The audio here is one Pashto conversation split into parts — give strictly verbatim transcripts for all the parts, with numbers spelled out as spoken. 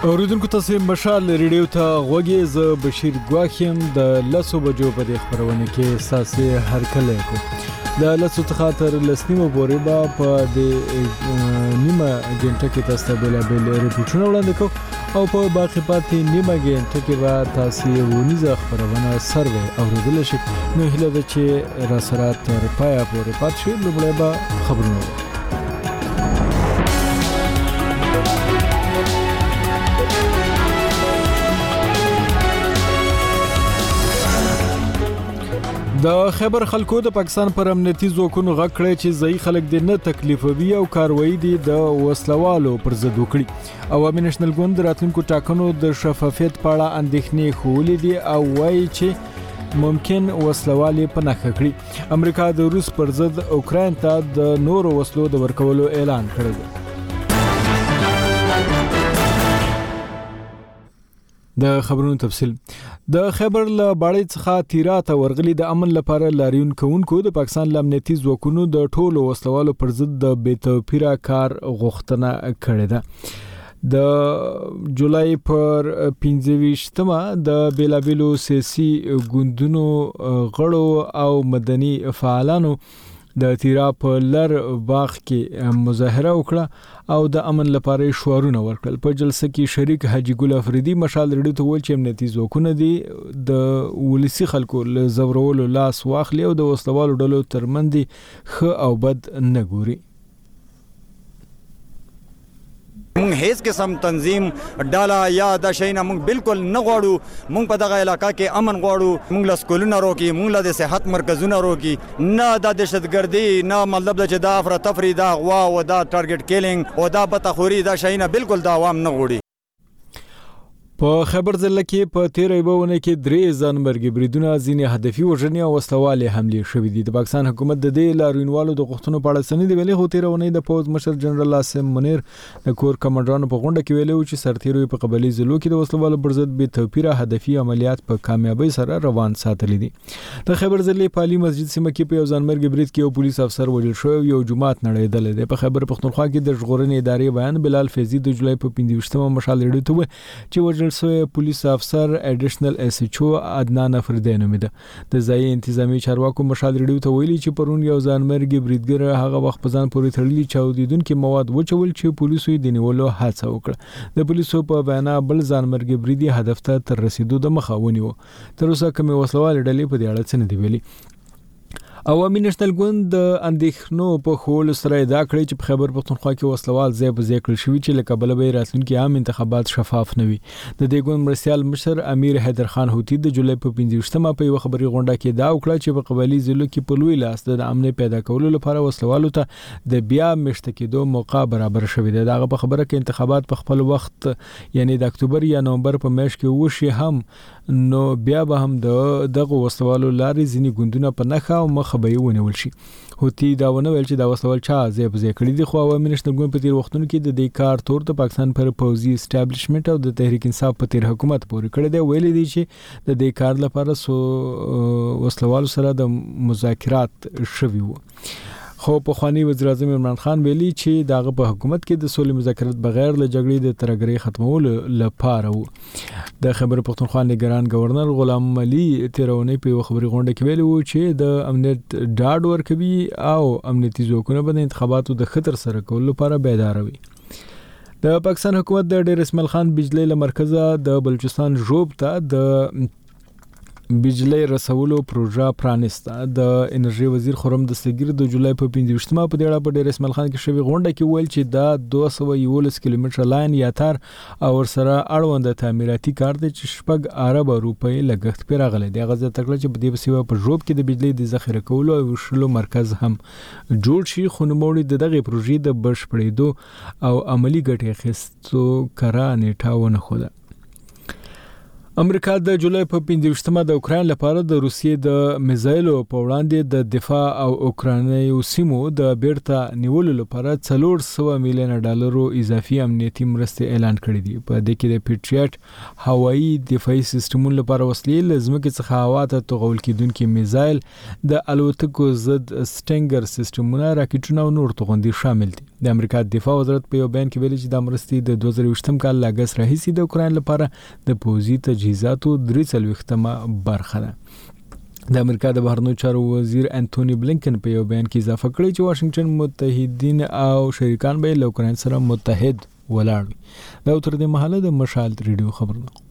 اوریدونکو تاسو مشال ریډیو ته غوږی ز بشیر ګواخیم د لسو بجو په د خبرونه کې اساسي هرکله کو د لسو تخاطر لسنیمو پورې با په د نیمه غنټه کې تاسو بل بل ریپورتونه وړاندې کو او په باقي پاتې نیمه غنټه کې به تاسو ونیزه خبرونه سروي اوریدل شي نو هله د چې را سره تر پایا پورې پات شي لومړی به خبرونه د خیبر خلکو د پاکستان پر امنیتي ځواکونو غږ کړی چې ځای خلک د نه تکلیفوي او کاروایی دي د وسلوالو پر ضد وکړي عوامي نېشنل ګوند راتلونکو ټاکنو د شفافیت په اړه اندېښنې خولې دي او وایي چې ممکن وسلوالي په نخښه کړي امریکا د روس پر ضد اوکراین ته د نورو وسلو د ورکولو اعلان کړی دی د خبرونو تفصیل د خیبر له باړې څخه تیراته ورغلي د امن لپاره لاریون کوونکو د پاکستان لامنیتي ځواکونو د ټولو وسلوالو پر ضد د بی‌توفیره کار غوښتنه کړې ده د جولای پر پنځه ویشتمه د بیلابیلو سیاسي ګوندونو غړو او مدني فعالانو د تیرا په لر باغ کې مظاهره وکړه او د امن لپاره شعارونه ورکړل په جلسه کې شریک حاجی ګل افریدي مشال ریډیو ته ویل چې امنیتي ځواکونه دي د ولسی خلکو له زورولو لاس واخلي او د وسلوالو ډلو ترمنځ خ او بد نه ګوري مونږ هیڅ قسم تنظیم ډالا یا د شینا مونږ بالکل نه غواړو مونږ په دغه علاقہ کې امن غواړو مونږ له سکولونو روکي مونږ له د صحت مرکزونو روکي نه د دهشتګردي نه مطلب د چې دا افراطفری دا غوا او دا ټارګټ کیلینګ او دا بتخوري دا شینا بالکل د عوام نه غواړي په خیبر ضلع کې په تیرې بونه کې درې ځانمرګي بریدونه ځینې هدفي وژنې او وسلوالې حملې شوې دي د پاکستان حکومت د دې لاروینوالو د غوښتنو په اړه سند ویلي خو تیرونه د پوز مشر جنرال عاصم منیر د کور کمانډرانو په غونډه کې ویلي چې سرتیرو په قبلي ضلعو کې د وسلوالو پر ضد به توپیره هدفي عملیات په کامیابی سره روان ساتل دي د خیبر ضلع پالي مسجد سیمه کې په یو ځانمرګي برید کې یو پولیس افسر وژل شو یو جماعت نړیدل دی په خیبر پختونخوا کې د ژغورنې ادارې بیان بلال فیضی د جولای په پنځه ویشتمه مشال ریډیو ته چې وژل شوی پولیس افسر اډیشنل ایس ایچ او عدنان افریدی نومې ده د ځای انتظامی چارواکو مشال ریډیو ته ویلي چې پرون یو ځانمرګي بریدګر هغه وخت په ځان پورې تړلي چاودیدونکو مواد وچول چې پولیسو یې د نیولو هڅه وکړه د پولیسو په بیان بل ځانمرګي بریدي هدف ته تر رسیدو د مخه ونیو تر اوسه کومه وسلوال ډلې په دې اړه څه نه دی ویلي عوامي نېشنل ګوند د اندېښنو په خول سره دا کړی چې په خیبر پختونخوا کې وسلوال ځای په ځای کړل شوی چې له کابل به راتلونکي عام انتخابات شفاف نه وي د دې ګوند مرستيال مشر امیر حیدر خان هوتی د جولای په پنځه ویشتمه په یو خبري غونډه کې دا وکړه چې په قبلي ضلعو کې په لوی لاس د امن پیدا کولو لپاره وسلوالو ته د بیا مشت کېدو موقع برابر شوی دی داغه په خبره کې انتخابات په خپل وخت یعنی د اکتوبر یا نومبر په میاشت کې وشي هم نو بیا به هم د دغه وسلوالو لارې ځینی ګوندونه په نخښه او مخ به ونیول شي هوتی دا ونه ویل چې دا وسلوال چا ځای په ځای کړی دي خو عوامي نېشنل ګوند په تیر وختونو کې د دې کار تور د پاکستان پر پوزي اسټابلیشمنت او د تحریک انصاف په تیر حکومت پورې کړی دی ویل دي چې د دې کار لپاره سو وسلوال سره د مذاکرات شوي وو خو په خواني وزیر اعظم عمران خان ویلي چې داغه په حکومت کې د سولې مذاکرات بغیر له جګړې د ترګرې ختمولو لپاره وو د خیبر پختونخوا نگران گورنر غلام علي تیرونه په خبري غونډه کې ویلي وو چې د امنیت ډاډ ورکوي او امنیتي ځواکونه به د انتخاباتو د خطر سره کولو لپاره بیدار وي د پاکستان حکومت د ډیر اسماعیل خان بجلی له مرکزه د بلوچستان ژوب ته د بجلی رسولو پروژه پرانسته د انرژي وزیر خرم دستگیر د جولای په پنځه ویشتمه په دیړه په ډیر اسماعیل خان کې شوی غونډه کې ویل چې دا دوه سوه یولس کیلومتر لاین یا تر او سره اړوند تعمیراتي کار دی چې شپږ ارب روپۍ لګښت پر راغلی دی غزه تکړه چې په دې بسیوه په ژوب کې د بجلی د ذخیره کولو او وشلو مرکز هم جوړ شي خو نوموړي د دغه پروژې د بشپړېدو او عملی ګټې اخیستو کرا نیټه ونه خوده امریکا د جولای په پنځه د اوکرين لپاره د روسیې د میزایلو په وړاندې د دفاع او اوکرانیو سیمو د بیرته نیولو لپاره څلور سوه میلیون ډالرو اضافي امنیتي مرستې اعلان کړې دي. په دې کې د پیټریټ هوایي دفاعي سیستمونو لپاره وسلې لزمکه څخه هوا ته توغول کېدونکي میزایل د الوتکو ضد سټینګر سیستمونه راکټونه او نور توغندي شامل دي. د امریکا دفاع وزارت په یو بیان کې ویلي چې د مرستې د دوه زره یو کال لاګس راهیسي د اوکرين لپاره د پوزي تجهیزاتو درې څلوېښتمه برخه ده. د امریکا د بهرنیو چارو وزیر انټونی بلینکن په یو بیان کې اضافه کړی چې واشنگټن متحدین او شریکان به له اوکرين سره متحد ولاړ وي. دا تر دې مهاله د مشال ریډیو خبر ده.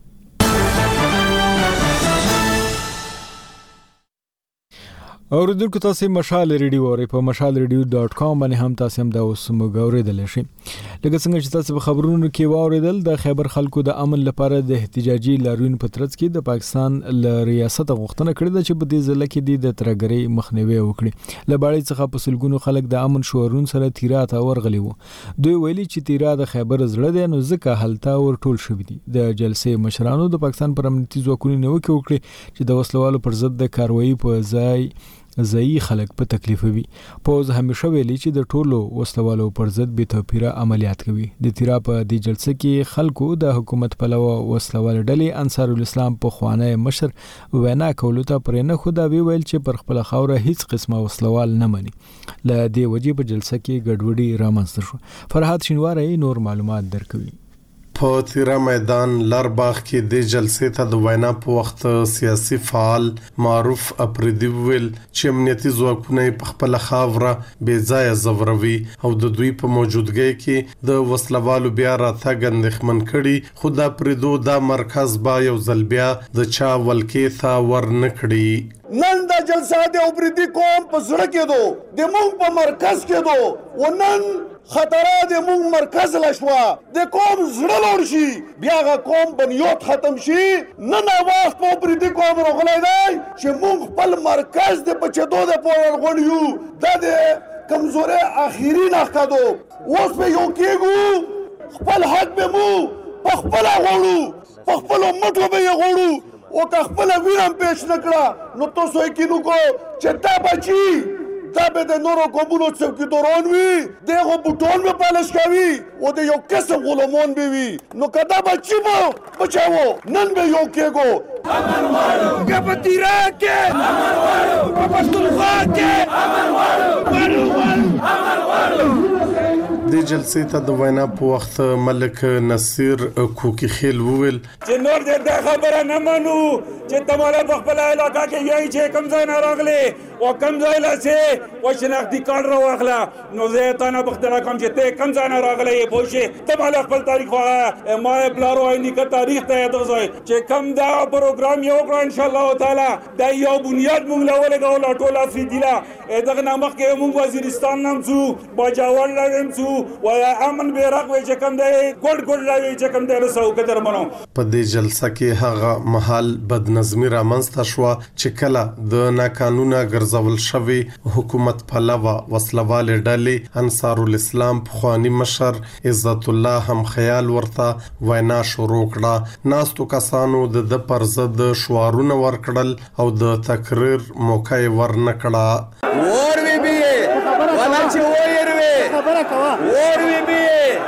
اوریدونکو تاسو مشال ریډیو اورئ په مشال ریډیو ډاټ کام باندې هم تاسو هم دا اوس موږ اوریدل شئ. لکه څنګه چې تاسو په خبرونو کې واوریدل د خیبر خلکو د امن لپاره د احتجاجي لاریون په ترڅ کې د پاکستان ل ریاست غوښتنه کړې ده چې په دې ځل کې د ترګري مخنیوي وکړي. لباړی څخه په سلګونو خلک د امن شورون سره تیرات ورغلي وو. دوی ویلي چې تیرا د خیبر زړه دی نو ځکه حالت ورټول شوې دي. د جلسې مشرانو د پاکستان پر امنیتي ځواکونو نیوکه وکړي چې د وسلوالو پر ضد د کاروایی په ځای ځای خلک په تکلیف وي. پوز همیشه ویلي چې د ټولو وسلوالو پر ضد به توپیره عملیات کوي. د تیرا په دې جلسه کې خلکو د حکومت په لور وسلوال ډلې انصار الاسلام په خوانه مشر وینا کولو ته پرې نه خو دا ویل چې پر خپل خوره هیڅ قسمه وسلوال نه مني. ل دې وجې په جلسه کې ګډوډي رامنځته شو. فرحات شینواری نور معلومات درکوي. په تیرا میدان لارباغ کې د جلسې ته د وینا په وخت سیاسي فعال معروف اپریدي ویل چې امنیتي ځواکونه په خپل خاوره بې ځای زوروي او د دوی په موجودګۍ کې د وسلوالو بیا راتګ اندېښمن کړي. خو دا پریدو دا مرکز با یو ځل بیا د چا ولکې ته ورنه کړي. نن دا جلسه د اپریدي قوم په زړه کې دو د مونږ په مرکز کې دو و نن خطره د مونږ مرکز لشوا د قوم زړه لوړ شي بیا غا قوم بنیاد ختم شي. نن وخت په اپریدي قوم راغلی دی چې مونږ خپل مرکز د بچدو د پور غوړیو د کمزوري اخیری نه کړو. اوس په یو کېګو خپل حق به مو په خپل غوړو په خپل مټو به غوړو او که خپل ویرم پیش نکړه نو تاسو یې کینو کو چې دا بچي دا به د نورو قومونو څوکیداران وي دغه بوټون به پالش کوي او د یو قسم غلامون به وي نو کدا بچي مو بچاو نن به یو کېګو امن وارو که په تیرا کې امن وارو په پښتونخوا کې امن وارو امن وارو. د جلسې ته د وینا په وخت ملک نصیر کوکی خیل وویل چې نور دې دا خبره نه منو چې تمہاره په خپل علاقه کې یی چې کم ځای نه راغلي او کم ځای لاسه او شناختی کارت راغلا نو زه ته نه بختره کوم چې ته کم ځای نه راغلي پوښي ته مال خپل تاریخ واه ما بلارو عیني کا تاریخ ته یاد وځي چې کم دا پروګرام یو کړ ان شاء الله تعالی دا یو بنیاد مونږ له ولګو ټول افریدیلا دغه نامخ کې مونږ وزیرستان نام څو باجاول لرم څو وای امن بیرغ وای چې کوم دی ګډ ګډ راوي چې کوم دی رسو قدر منو. په دې جلسه کې هغه محل بدنظمی رامنځته شو چې کله د ناقانونه ګرځول شوی حکومت پلوه وسلوال ډلې انصار الاسلام خواني مشر عزت الله هم خیال ورته وینا شروع کړه. ناستو کسانو د پر ضد شعارونه ورکړل او د تقریر موقع ورنکړه. اور وی بي ولا چې وایروي خبره کوا اور وی بي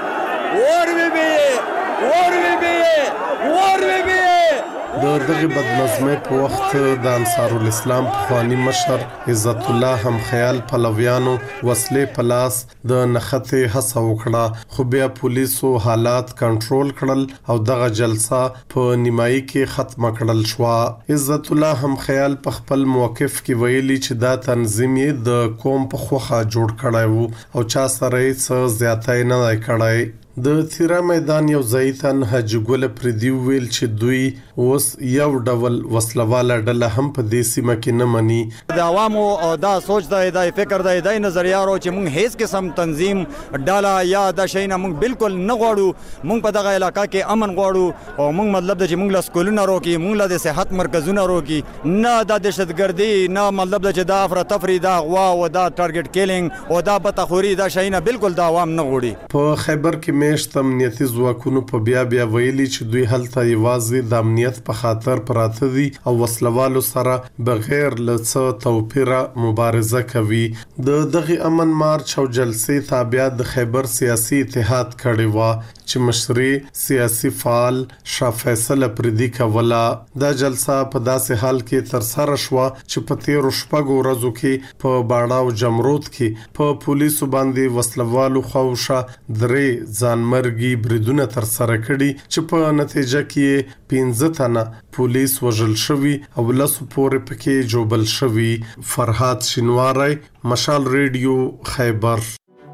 اور وی بي اور وی بي اور وی بي د دغه بدنظمۍ په وخت د انصار الاسلام خواني مشر عزت الله هم خیال پلویانو وسلې پلاس د نخته هڅه وکړه خو بیا پولیسو حالات کنټرول کړل او دغه جلسه په نیمایي کې ختم کړل شو. عزت الله هم خیال په خپل موقف کې ویلي چې دا تنظیم د قوم په خوخه جوړ کړی وو او چا سره څه زیاتای نه کړای. د تیرا میدان یو ځایتن حج ګل پردی ویل چې دوی اوس یو ډول وسلواله ډله هم په دې سیمه کې نه مني. د عوامو او دا سوچ دی دا فکر دی دا نظریه ورو چې مونږ هیڅ قسم تنظیم ډاله یا د شینه مونږ بالکل نه غواړو. مونږ په دغه علاقہ کې امن غواړو او مونږ مطلب د چې مونږ له سکولونو روکي مونږ له د صحت مرکزونو روکي نه د دهشتګردي نه مطلب د چې دا افراطفری دا غوا او دا ټارګټ کیلینګ او دا بتخوري دا شینه بالکل د عوام نه غواړي. په خیبر کې میشت امنیتي ځواکونو په بیا بیا ویلي چې دوی هلته یوازې د امنیت په خاطر پراته دي او وسلوالو سره بغیر له څه توپیره مبارزه کوي. د دغه امن مارچ او جلسې تابع د خیبر سیاسي اتحاد کړي و چې مشري سیاسي فعال شاه فیصل پردي کوله. دا جلسه په داسې حال کې تر سره شو چې په تیرو شپږو ورځو کې په باړاو جمرود کې په پولیسو باندې وسلوالو خوښه درې ځانمرګي بریدونه تر سره کړي چې په نتیجه کې پنځه تنه پولیس وژل شوي او لسو پورې پکې جوبل شوي. فرهاد شینواری، مشال ریډیو، خیبر.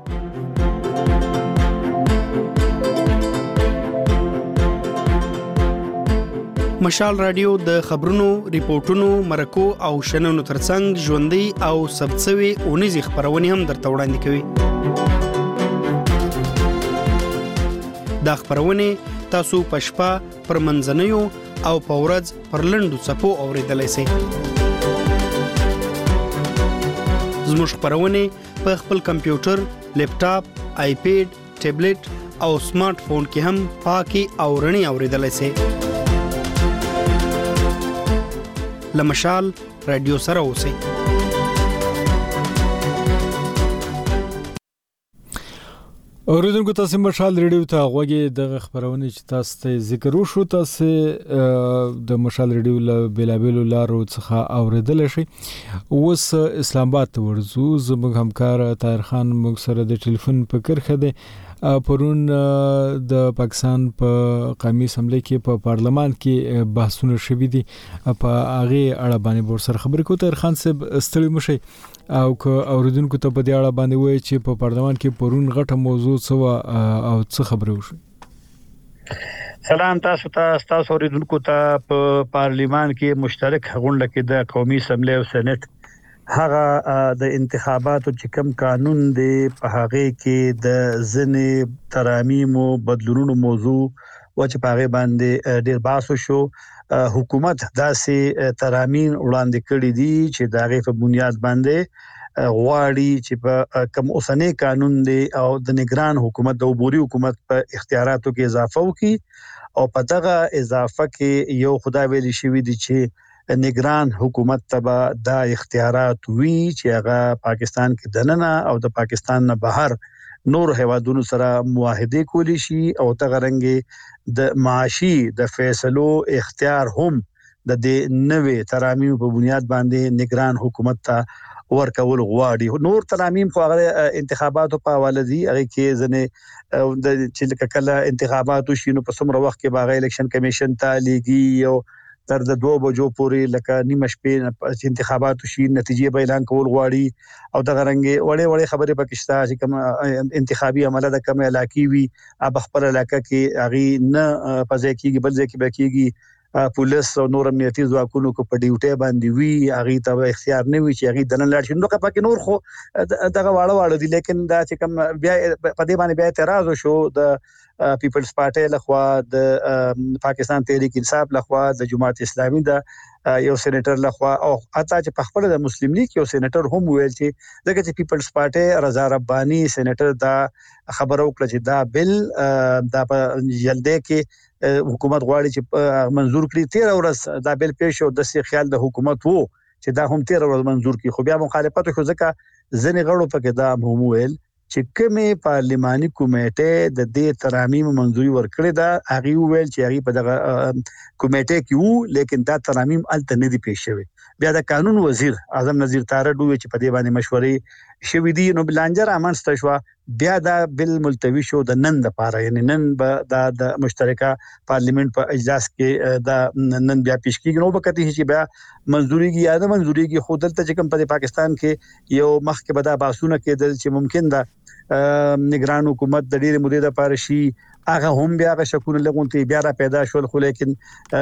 مشال رادیو د خبرونو، ریپورتونو، مرکو او شننو ترڅنګ ژوندۍ او ثبتسوي اونیزې خبرونه هم درته وړاندې کوي. دا خبرونه تاسو په شپه پر منځنیو او په ورځ پر لنډو څپو اوریدلای شئ. زموږ خبرونه په خپل کمپیوټر، لیپټاپ، آیپیډ، ټابلیټ او سمارټ فون کې هم پاکي او رڼي اوریدلای شئ. لمشال رادیو سره اوسئ. اوریدونکو تاسو مشال ریډیو ته غوږی دغه خبرونه چې تاسو ته ذکر وشو تاسو د مشال ریډیو له بلابلو لارو څخه اوریدل شي. اوس اسلام آباد ته ورزو. زموږ همکار طاهر خان موږ سره د ټلیفون په کرخه ده. پرون د پاکستان په قومي اسمبلی کې په پارلمان کې بحثونه شوي دي. په هغه اړه باندې ور سره خبرې کوو. طاهر خان صاحب ستړي مشي او که اوریدونکو ته په دې اړه باندې وایي چې په پارلمان کې پرون غټه موضوع څه او څه خبرې وشي. سلام تاسو ته تاسو اوریدونکو ته په پارلمان کې مشترک غونډه کې د قومي اسمبلی او سېنات هغه د انتخاباتو چې کوم قانون دی په هغه کې د ځنې ترامیم او بدلونونو موضوع و چې په هغه باندې ډیر بحث شو. حکومت داسې ترامین وړاندې کړي دي چې د هغه په بنیاد باندې غواړي چې په کوم اوسنۍ قانون دی او د نگران حکومت د عبوري حکومت په اختیاراتو کې اضافه وکړي او په دغه اضافه کې یو خدای ویلي شوی دی چې نگران حکومت تبا دا اختیارات وی چې هغه پاکستان کې دننه او د پاکستان نه بهر نور هیوادونو سره معاهده کولی شي او تغه رنګ د معاشي د فیصلو اختیار هم د دې نوې ترامیم په بنیاد باندې نگران حکومت ته ورکول غواړي. نور ترامیم خو هغه انتخاباتو په حواله دي. هغه کې ځنه د چې کله انتخاباتو شینو په څومره وخت کې باغ الیکشن کمیشن ته لیږي او تر د دوه بجو پورې لکه نیمه شپې چې انتخابات شي نتیجې به اعلان کول غواړي او د غرنګ وړې وړې خبرې پاکستان چې کوم انتخابي عمله د کوم علاقې وي اب خپل علاقې کې اغي نه پځې کېږي بل ځکه به کېږي پولیس او نور امنیتي ځواکونو کو په ډیوټي باندې وی اغي ته اختیار نه وي چې اغي دنه لاړ شي. نو که پکې نور خو دغه واړه واړه دي لیکن دا چې کوم بیا په دې باندې بیا اعتراض شو د پیپلز پارټي لخوا د پاکستان تحریک انصاف لخوا د جماعت اسلامي د یو سېنیټر لخوا او اته چې په خپل د مسلم لیگ یو سېنیټر هم ویل چې دغه چې پیپلز پارټي رضا رباني سېنیټر دا خبرو کړ چې دا بل د جلدې کې حکومت غواړي چې منزور کړي. تیر ورځ دا بل پیښ او د سي خیال د حکومت وو چې دا هم تیر ورځ منزور کړي. خو بیا مخالفت خو ځکه ځنې غړو پکې دا هم ویل چې کومه پارلماني کمیټه د دې ترامیم منځوري ورکړې ده هغه ویل چې هغه په دغه کمیټه کې وو لیکن دا ترامیم الته نه دي پیښ شوی. بیا د قانون وزیر اعظم نذیر تارړ وی چې په دې باندې مشورې شوې دي نو بلانجر امانست شو بیا دا بل ملتوي شو د نن د پاره یعنی نن به د مشترکه پارلیمنت په اجلاس کې دا نن بیا پیش کیږي. نو وکړي چې بیا منځوريږي یا نه منځوريږي خو دلته چې کوم په پاکستان کې یو مخکې به دا باسونه کېدل چې ممکن ده نگران حکومت د ډېر مودې د پاره شي هغه هم بیا غ شکونه لغونتي بیا را پیدا شول خو لیکن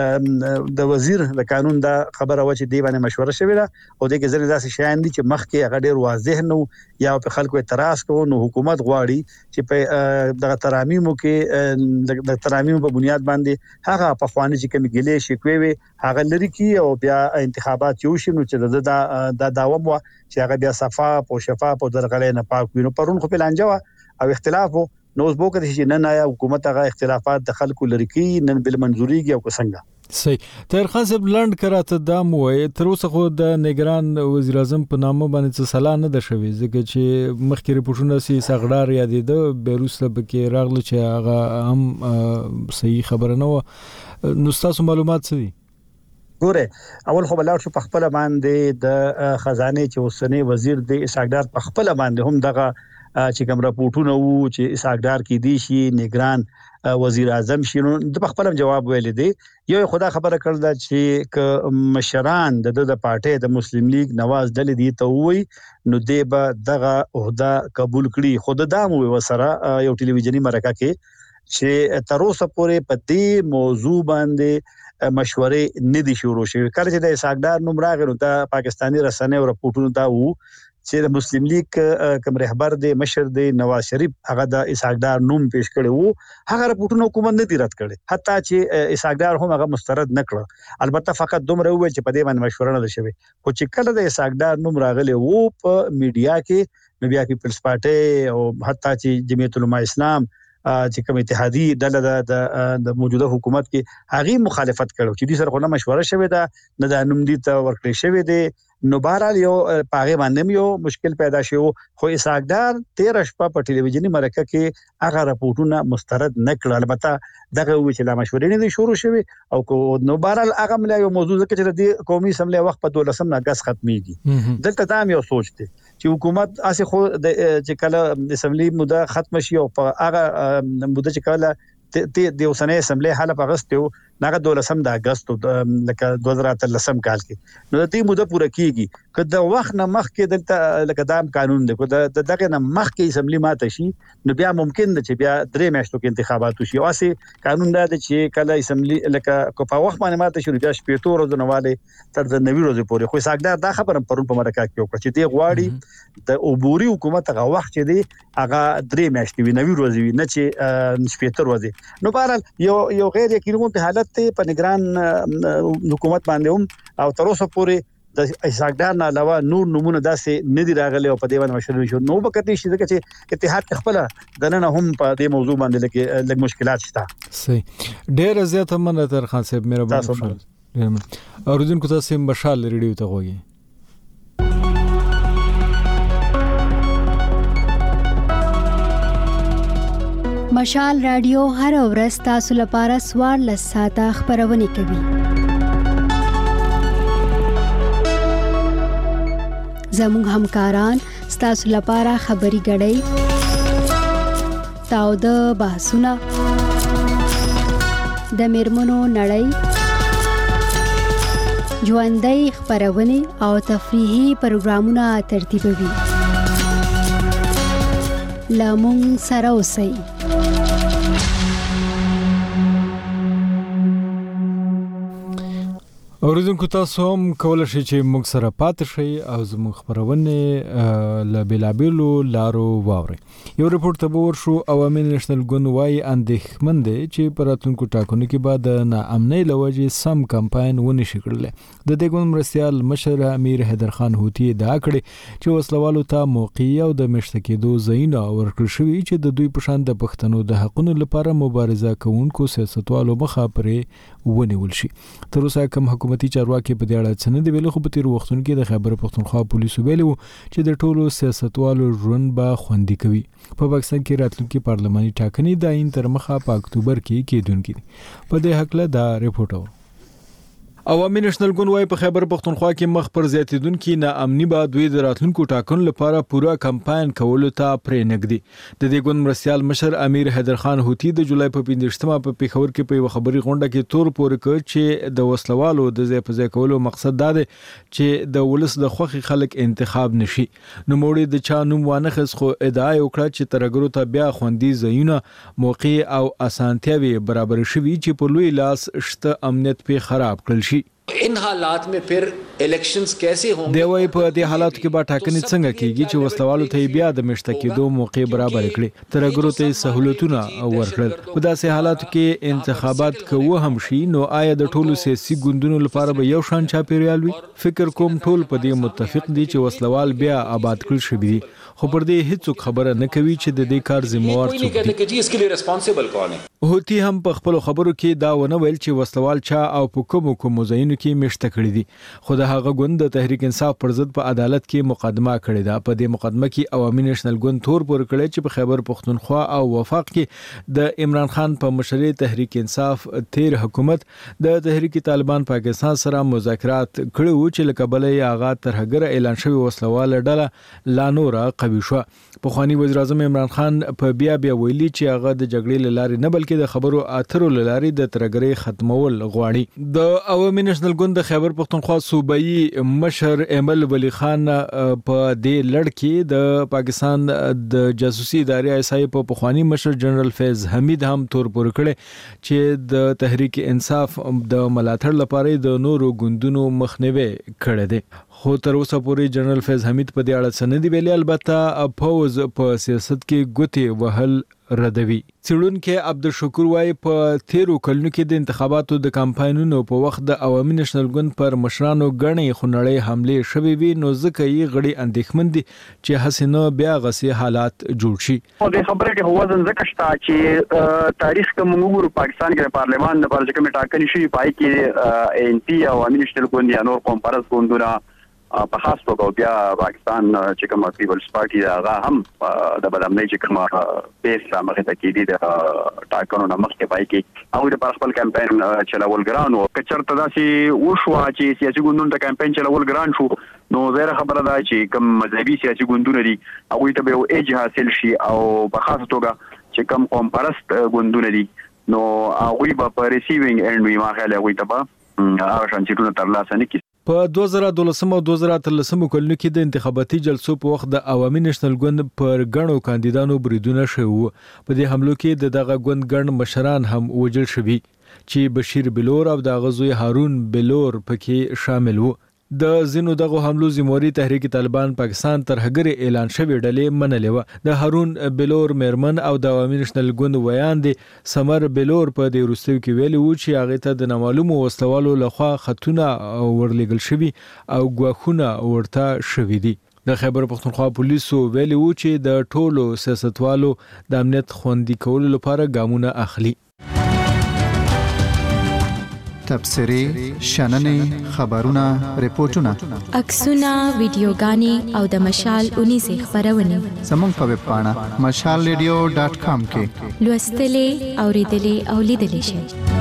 د وزیر د قانون دا خبره و چې دی باندې مشوره شوې ده او د کې ځنې داسې شیان دي چې مخکې هغه ډېر واضح نو یا په خلکو اعتراض کوي. نو حکومت غواړي چې په د ترامیمو کې د ترامیمو په بنیاد باندې هغه په خواني چې کوم ګلې شي کوي هغه لري کی او بیا انتخابات یو شي نو چې د دا داوم و چې هغه بیا صفاف او شفاف او درغلې نه پاک وي. نو پرون خو پلانجا او اختلاف نو اوس بوکه چې نن آیا حکومت هغه اختلافات د خلکو لري کی نن بل منځوريږي او څنګه صحیح. طاهر خان صاحب لند کراته دا موي تر اوسه خو د نگران وزیر اعظم په نامه باندې څه سلا نه ده شوې ځکه چې مخکې ریپورتونه سي سغړار یادېده بیروسله بکې راغله چې هغه هم صحیح خبره نه و. نو تاسو معلومات څه دي؟ ګوره اول خو بلاو شو په خپل باندې د خزانه چې اوسنی وزیر د اسحاقدار په خپل باندې هم دغه چې کوم راپورټونه وو چې اسحاقدار کې دي شي نگران وزیر اعظم شینو د خپل جواب ویل دي. یو خدا خبره کړل چې ک مشران د د پارټي د مسلم لیگ نواز ډلې دي ته وای نو دی به دغه عہده قبول کړي. خود دام وي وسره یو ټلویزیونی مرکه کې چې تر اوسه پورې په دې موضوع باندې مشورې نه دي شروع شوې. کله چې د اسحاقدار نوم راغی نو د پاکستانی رسنۍ او راپورټونو دا وو چې د مسلم لیگ کوم رهبر دی مشر دی نواز شریف هغه د اسحاقدار نوم پیش کړی وو. هغه راپورټونه حکومت نه دی رد کړی حتی چې اسحاقدار هم هغه مسترد نه کړ. البته فقط دومره وویل چې په دې باندې مشوره نه ده شوې. خو چې کله د اسحاقدار نوم راغلی وو په میډیا کې نو بیا پیپلز پارټي او حتی چې جمعیت العلماء اسلام چې کوم اتحادی د د موجوده حکومت کې هغه مخالفت کړو چې د سره خو نه مشوره شوې ده نه د نوم دي ته ورکړی شوې ده. نو بهرحال یو پاغه باندې یو مشکل پیدا شو. خو اسحاقدار تیرہ شپه په ټلویزیونی مرکه کې هغه راپورټونه مسترد نه کړل. البته دغه و چې لا مشورې نه دي شروع شوې او کو نو بهرحال هغه ملي یو موضوع ځکه چې د قومي اسمبلی وخت په دولسم اگست ختميږي. دلته دا یو سوچ دی چې حکومت اسه خو د چې کله اسمبلی موده ختم شي او په هغه موده چې کله د اوسنۍ اسمبلی حاله په اگست یو ناګه دولسم د اگست لکه دوه زره اتلسم کال کې نو د دې موده پوره کیږي. که د وخت نه مخکې دلته لکه دام قانون دی کو د دغه نه مخکې اسمبلی ماته شي نو بیا ممکن ده چې بیا درې میاشتو کې انتخابات وشي. او اسه قانون دا دی چې کله اسمبلی لکه کو په وخت باندې ماته شي بیا شپږ ورځې نواله تر د نوي ورځې پورې. خو اسحاقدار دا خبره پرون په مرکه کې وکړه چې دی غواړي د عبوري حکومت هغه وخت چې دی هغه درې میاشتې وي نوي ورځې وي نه چې شپږ ورځې. نو بهرحال یو یو غیر یقیني حالت ته په نگران حکومت باندې هم او تر اوسه پورې د اسحاقدار نه علاوه نور نمونه داسې نه دي راغلي او په دې باندې مشورې شو. نو به کتي شي چې اتحاد خپل دنه هم په دې موضوع باندې لږ مشکلات شته. صحیح. ډېر زیاته مننه تر خان صاحب مهرباني. اوریدونکو تاسو مشال ریډیو ته غوږی. مشال رادیو هر ورځ تاسو لپاره سوار لساته خبرونه کوي. زموږ همکاران تاسو لپاره خبري غړي تاو د بحثونه د میرمنو نړۍ ژوندۍ خبرونه او تفریحي پروګرامونه ترتیبوي. لامون سره اوسئ. اوریدونکو تاسو هم کولای شئ چې موږ سره پاتې شئ او زموږ خبرونه له بیلابیلو لارو واورئ. یو ریپورت ته ورشو عوامي نېشنل ګوند وايي اندېښمن دي چې په راتلونکو ټاکنو کې به د ناامنۍ له وجې سم کمپاین ونه شي کړلی. د دې ګوند مرستیال مشر امیر حیدر خان هوتي ادعا کړې چې وسلوالو ته موقعي او د مشته کېدو ځایونه ورکړل شوي چې د دوی په شان د پښتنو د حقونو لپاره مبارزه کوونکو سیاستوالو مخه پرې ونیول شي. تر اوسه کوم حکومتي چارواکي په دې اړه څه نه دی ویلي، خو په تیر وختونو کې د خیبر پختونخوا پولیسو ویلي وو چې د ټولو سیاستوالو ژوند به خوندي کوي. په پاکستان کې راتلونکي پارلماني ټاکنې د عین تر مخه په اکتوبر کې کېدونکې دي. په دې هکله دا ریپورت و. عوامي نېشنل ګوند وايي په خیبر پختونخوا کې مخ پر زیاتیدونکو ناامني به دوی د راتلونکو ټاکنو لپاره پوره کمپاین کولو ته پرې نږدي. د دې ګوند مرستیال مشر امیر حیدر خان هوتي د جولای په پنځمه په پیښور کې په یو خبري غونډه کې تور پورې کړ چې د وسلوالو د ځای په ځای کولو مقصد دا دی چې د ولس د خوخي خلک انتخاب نشي. نو موړي د چا نوم وانه خس خو ادعا وکړه چې ترګرو ته بیا خوندي ځایونه موقع او اسانتیاوي برابر شوي چې په لوی لاس شته امنیت په خراب کړل شي. इन हालात में फिर इलेक्शंस कैसे होंगे دی وای په دې حالاتو کې به ټاکنې څنګه کیږي چې وسلوالو ته بیا د مشته کېدو موقع برابر کړي ترګرو ته سہولتونه ورکړل په داسې حالاتو کې انتخابات کوو هم شي نو آیا د ټولو سیاسي ګوندونو لپاره به یو شان چاپیریال وي فکر کوم ټول په دې متفق دي چې وسلوال بیا آباد کړل شي دي خو پر دې هیڅ خبره نه کوي چې د دې کار ذمہوار څوک دی कि जी इसके लिए रिस्पांसिबल कौन है هوتی هم په خپل خبرو کې دا ونه ویل چې وسلوال چا او په کومو کومو ځایونو کې مشته کړی دي خو د هغه ګوند د تحریک انصاف پر ضد په عدالت کې مقدمه کړې ده په دې مقدمه کې عوامي نېشنل ګوند تور پر کړی چې په خیبر پختونخوا او وفاق کې د عمران خان په مشرۍ تحریک انصاف تیر حکومت د تحریک طالبان پاکستان سره مذاکرات کړي وو چې لکبل یې هغه ترهګر اعلان شوی وسلوال ډله لا نور قوي شو په خواني وزیر اعظم عمران خان په بیا بیا ویلي چې هغه د جګړې لارې نه بلکې د خبرو اترو لارې د ترګرې ختمول غواړي د عوامي نېشنل ګوند د خیبر پختونخوا صوبایي مشر ایمل ولی خان په دې لړ کې د پاکستان د جاسوسي ادارې آی اس آی په پخوانی مشر جنرال فیض حمید هم تور پور کړي چې د تحریک انصاف د ملاتړ لپاره د نورو ګوندونو مخنیوي کړي دي خو تر اوسه پورې جنرال فیض حمید په دې اړه سندې ویلي البته فوز په سیاست کې ګوتې وهل ردوي څېړونکو عبدالشکور وايي په تیرو کلونو کې د انتخاباتو د کمپاینونو په وخت د عوامي نېشنل ګوند پر مشرانو غنې خنړې حمله شوې وي نو ځکه یې غړي اندېښمن دي چې حسینه بیا غسي حالات جوړ شي او د خبره کې هو ځن ځکه شته چې تاریخ کوم وګورو پاکستان کې پارلمان د برج کمیټه ټاکنې شوې پای کې ان پی او عوامي نېشنل ګوند یا نور قوم پرست ګوندونه په خاص توګه بیا پاکستان چې کوم پیپلز پارټي هغه هم د بدامنۍ چې کوم پیس مخه ته کېدی د ټاکنو نه مخکې پای کې او د خپل کمپاین چلول ګران او کچرته داسې وشو چې سیاسي ګوندونو ته کمپاین چلول ګران شو نو زیره خبره ده چې کوم مذهبي سیاسي ګوندونه دي هغه ته به ایج حاصل شي او په خاص توګه چې کوم قوم پرست ګوندونه دي نو هغه به په ریسیوینګ اینډ وی ما خیال هغه ته به هغه شان چې ترلاسه نه کړي په دوه زره دولسم او دوه زره اتلسم کلونو کې د انتخاباتي جلسو په وخت د عوامي نېشنل ګوند پر غنو کاندیدانو بریدونه شوه په دې حملو کې د دغه ګوند ګڼ مشران هم وژل شوي چې بشیر بلور او د غزوی هارون بلور پکې شامل وو د زینو دغه حملو زموري تحریک طالبان پاکستان ترهګر اعلان شوی ډلې منلې و د هارون بلور مېرمن او د عوامي نېشنل ګوند ویان دي سمر بلور په دې وروستیو کې ویلي و چې هغه ته د نامعلومو وسلوالو لخوا خطونه ورلېګل شوي او غواخونه ورته شوي دي د خیبر پختونخوا پولیسو ویلي و چې د ټولو سیاستوالو د امنیت خوندي کولو لپاره ګامونه اخلي تبصرې شننې خبرونه ریپورتونه عکسونه ویډیوګانې او د مشال اونیزه خبرونه زموږ په ویب پاڼه مشال ریډیو ډاټ کام کې لوستلې اوریدلې او لیدلې شئ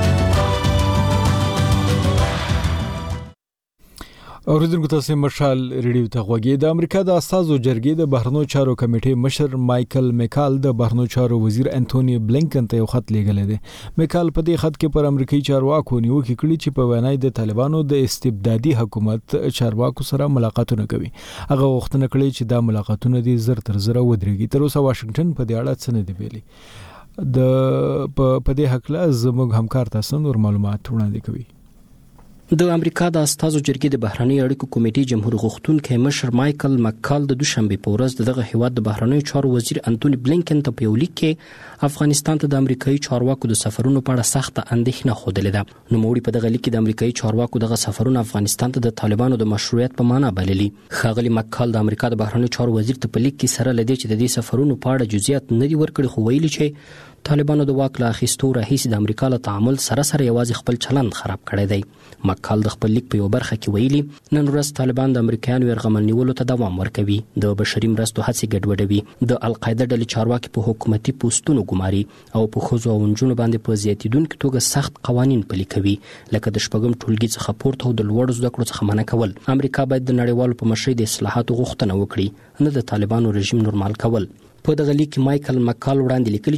اوریدونکو تاسو مشال ریډیو ته غوږی د امریکا د استازو جرګې د بهرنیو چارو کمیټې مشر مایکل میکال د بهرنیو چارو وزیر انټونی بلینکن ته یو خط لیږلی دی میکال په دې خط کې پر امریکایي چارواکو نیوکه کړې چې په وینای د طالبانو د استبدادي حکومت چارواکو سره ملاقاتونه کوي هغه غوښتنه کړې چې دا ملاقاتونه دي زر تر زر ودرېږي تر اوسه واشنگټن په دې اړه څه نه دی ویلي د په دې حق له زموږ همکار تاسو نور معلومات وړاندې کوي د امریکا د استازو جرګې د بهرنیو اړیکو کمیټې جمهور غوښتونکي مشر مایکل مکال د دوشنبه په ورځ دغه هیواد د بهرنیو چارو وزیر انټونی بلینکن ته په یو لیک کې افغانستان ته د امریکایي چارواکو د سفرونو په اړه سخت اندېښنه خوده ده نو موړي په دغه لیک کې د امریکایي چارواکو دغه سفرونه افغانستان ته د طالبانو د مشروعیت په معنا بللي خاغلی مکال د امریکا د بهرنیو چارو وزیر ته په لیک کې سره لدی چې د دې سفرونو په اړه جزئیات نه دی ورکړي خو ویلي چې طالبانو د واک لا اخیستو راهیسې د امریکا له تعامل سره سره یوازې خپل چلند خراب کړی دی مکال د خپل لیک په یو برخه کې ویلي نن ورځ طالبان د امریکایانو یرغمل نیولو ته دوام ورکوي د بشري مرستو هڅې ګډوډوي د القاعده ډلې چارواکي په حکومتي پوسټونو ګماري او په ښځو او نجونو باندې په زیاتیدونکو توګه سخت قوانین پلي کوي لکه د شپږم ټولګي څخه پورته او د لوړو زده کړو څخه منع کول امریکا باید د نړیوالو په مشرۍ د اصلاحاتو غوښتنه وکړي نه د طالبانو رژیم نورمال کول په دغه لیک کې مایکل مکال وړاندې لیکلي چې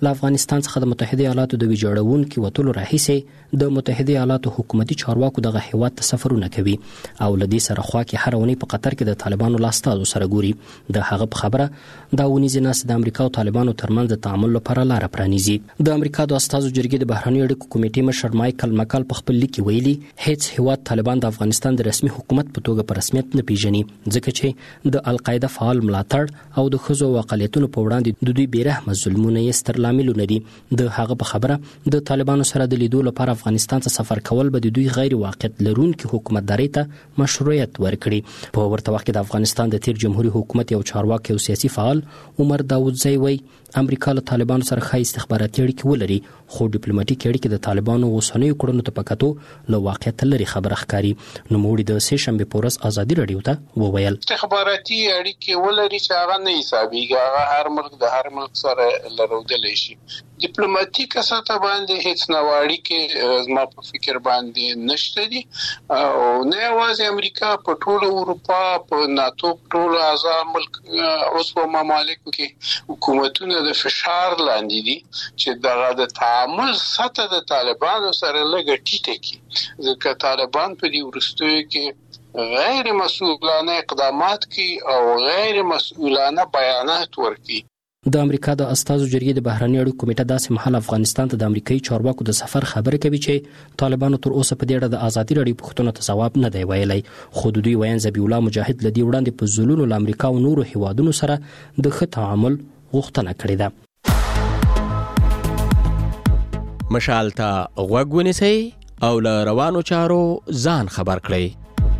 له افغانستان څخه د متحده ایالاتو د ویجاړونکو وټولو راهیسې د متحده ایالاتو حکومتي چارواکو دغه هیواد ته سفرونه کوي او لدی سره خوا کې هر ونی په قطر کې د طالبانو لاستازو سره ګوري. د هغه په خبره دا ونیزه ناس د امریکا او طالبانو ترمنځ د تعامل لپاره لار پرانیزي. د امریکا د استازو جرګې د بهرنی اړیکو کمیټې مشر مایکل مکال په خپل لیک ویلي هیڅ هیواد طالبان د افغانستان د رسمي حکومت په توګه په رسمیت نه پیژني ځکه چې د القاعده فعال ملاتړ او د ښځو او اقلیتونو په وړاندې د دوی بیرحمه ظلمونه یې ستر لاملونه دي. د هغه په خبره د طالبانو سره د لیدو لپاره افغانستان ته سفر کول به د دوی غیر واقعیت لرونکي حکومتداري ته مشروعیت ورکړي. په ورته وخت کې د افغانستان د تیر جمهوریت حکومت یو چارواکي او سیاسي فعال عمر داوودزی وایي امریکا له طالبانو سره ښه استخباراتي اړیکې ولري خو ډیپلوماټیک اړیکې د طالبانو اوسنیو کړنو ته په کتو له واقعیت لري خبره ښکاري. نوموړي د سه شنبې په ورځ ازادي راډیو ته وویل استخباراتي اړیکې ولري چې هغه نه حسابيږي، هغه هر ملک د هر ملک سره لرودلی شي. ډیپلوماټیک سطح باندې هیڅ نو اړیکې زما په فکر باندې نشته دي او نه یوازې امریکا په ټوله اروپا په ناتو ټول اعضاء ملک اوس په ممالکو کې حکومتونه د فشار لاندې دي چې دغه د تعامل سطح د طالبانو سره لږه ټیټه کی ځکه طالبان په دې ورستیو کې غیر مسؤلانه اقدامات کوي او غیر مسؤلانه بیانات ورکوي. د امریکا د استازو جرګې د بهرنی اړیکو کمیټه داسې مهال افغانستان ته د امریکایي چارواکو د سفر خبره کوي چې طالبانو تر اوسه په دې اړه د ازادي راډیو پوښتنو ته ځواب نه دی ویلی، خو د دوی ویاند ذبیح الله مجاهد لدی وړاندې په ځلونو له امریکا او نورو هیوادونو سره د ښه تعامل غوښتنه کړې ده. مشال ته غوږ ونیسئ او له روانو چارو ځان خبر کړئ.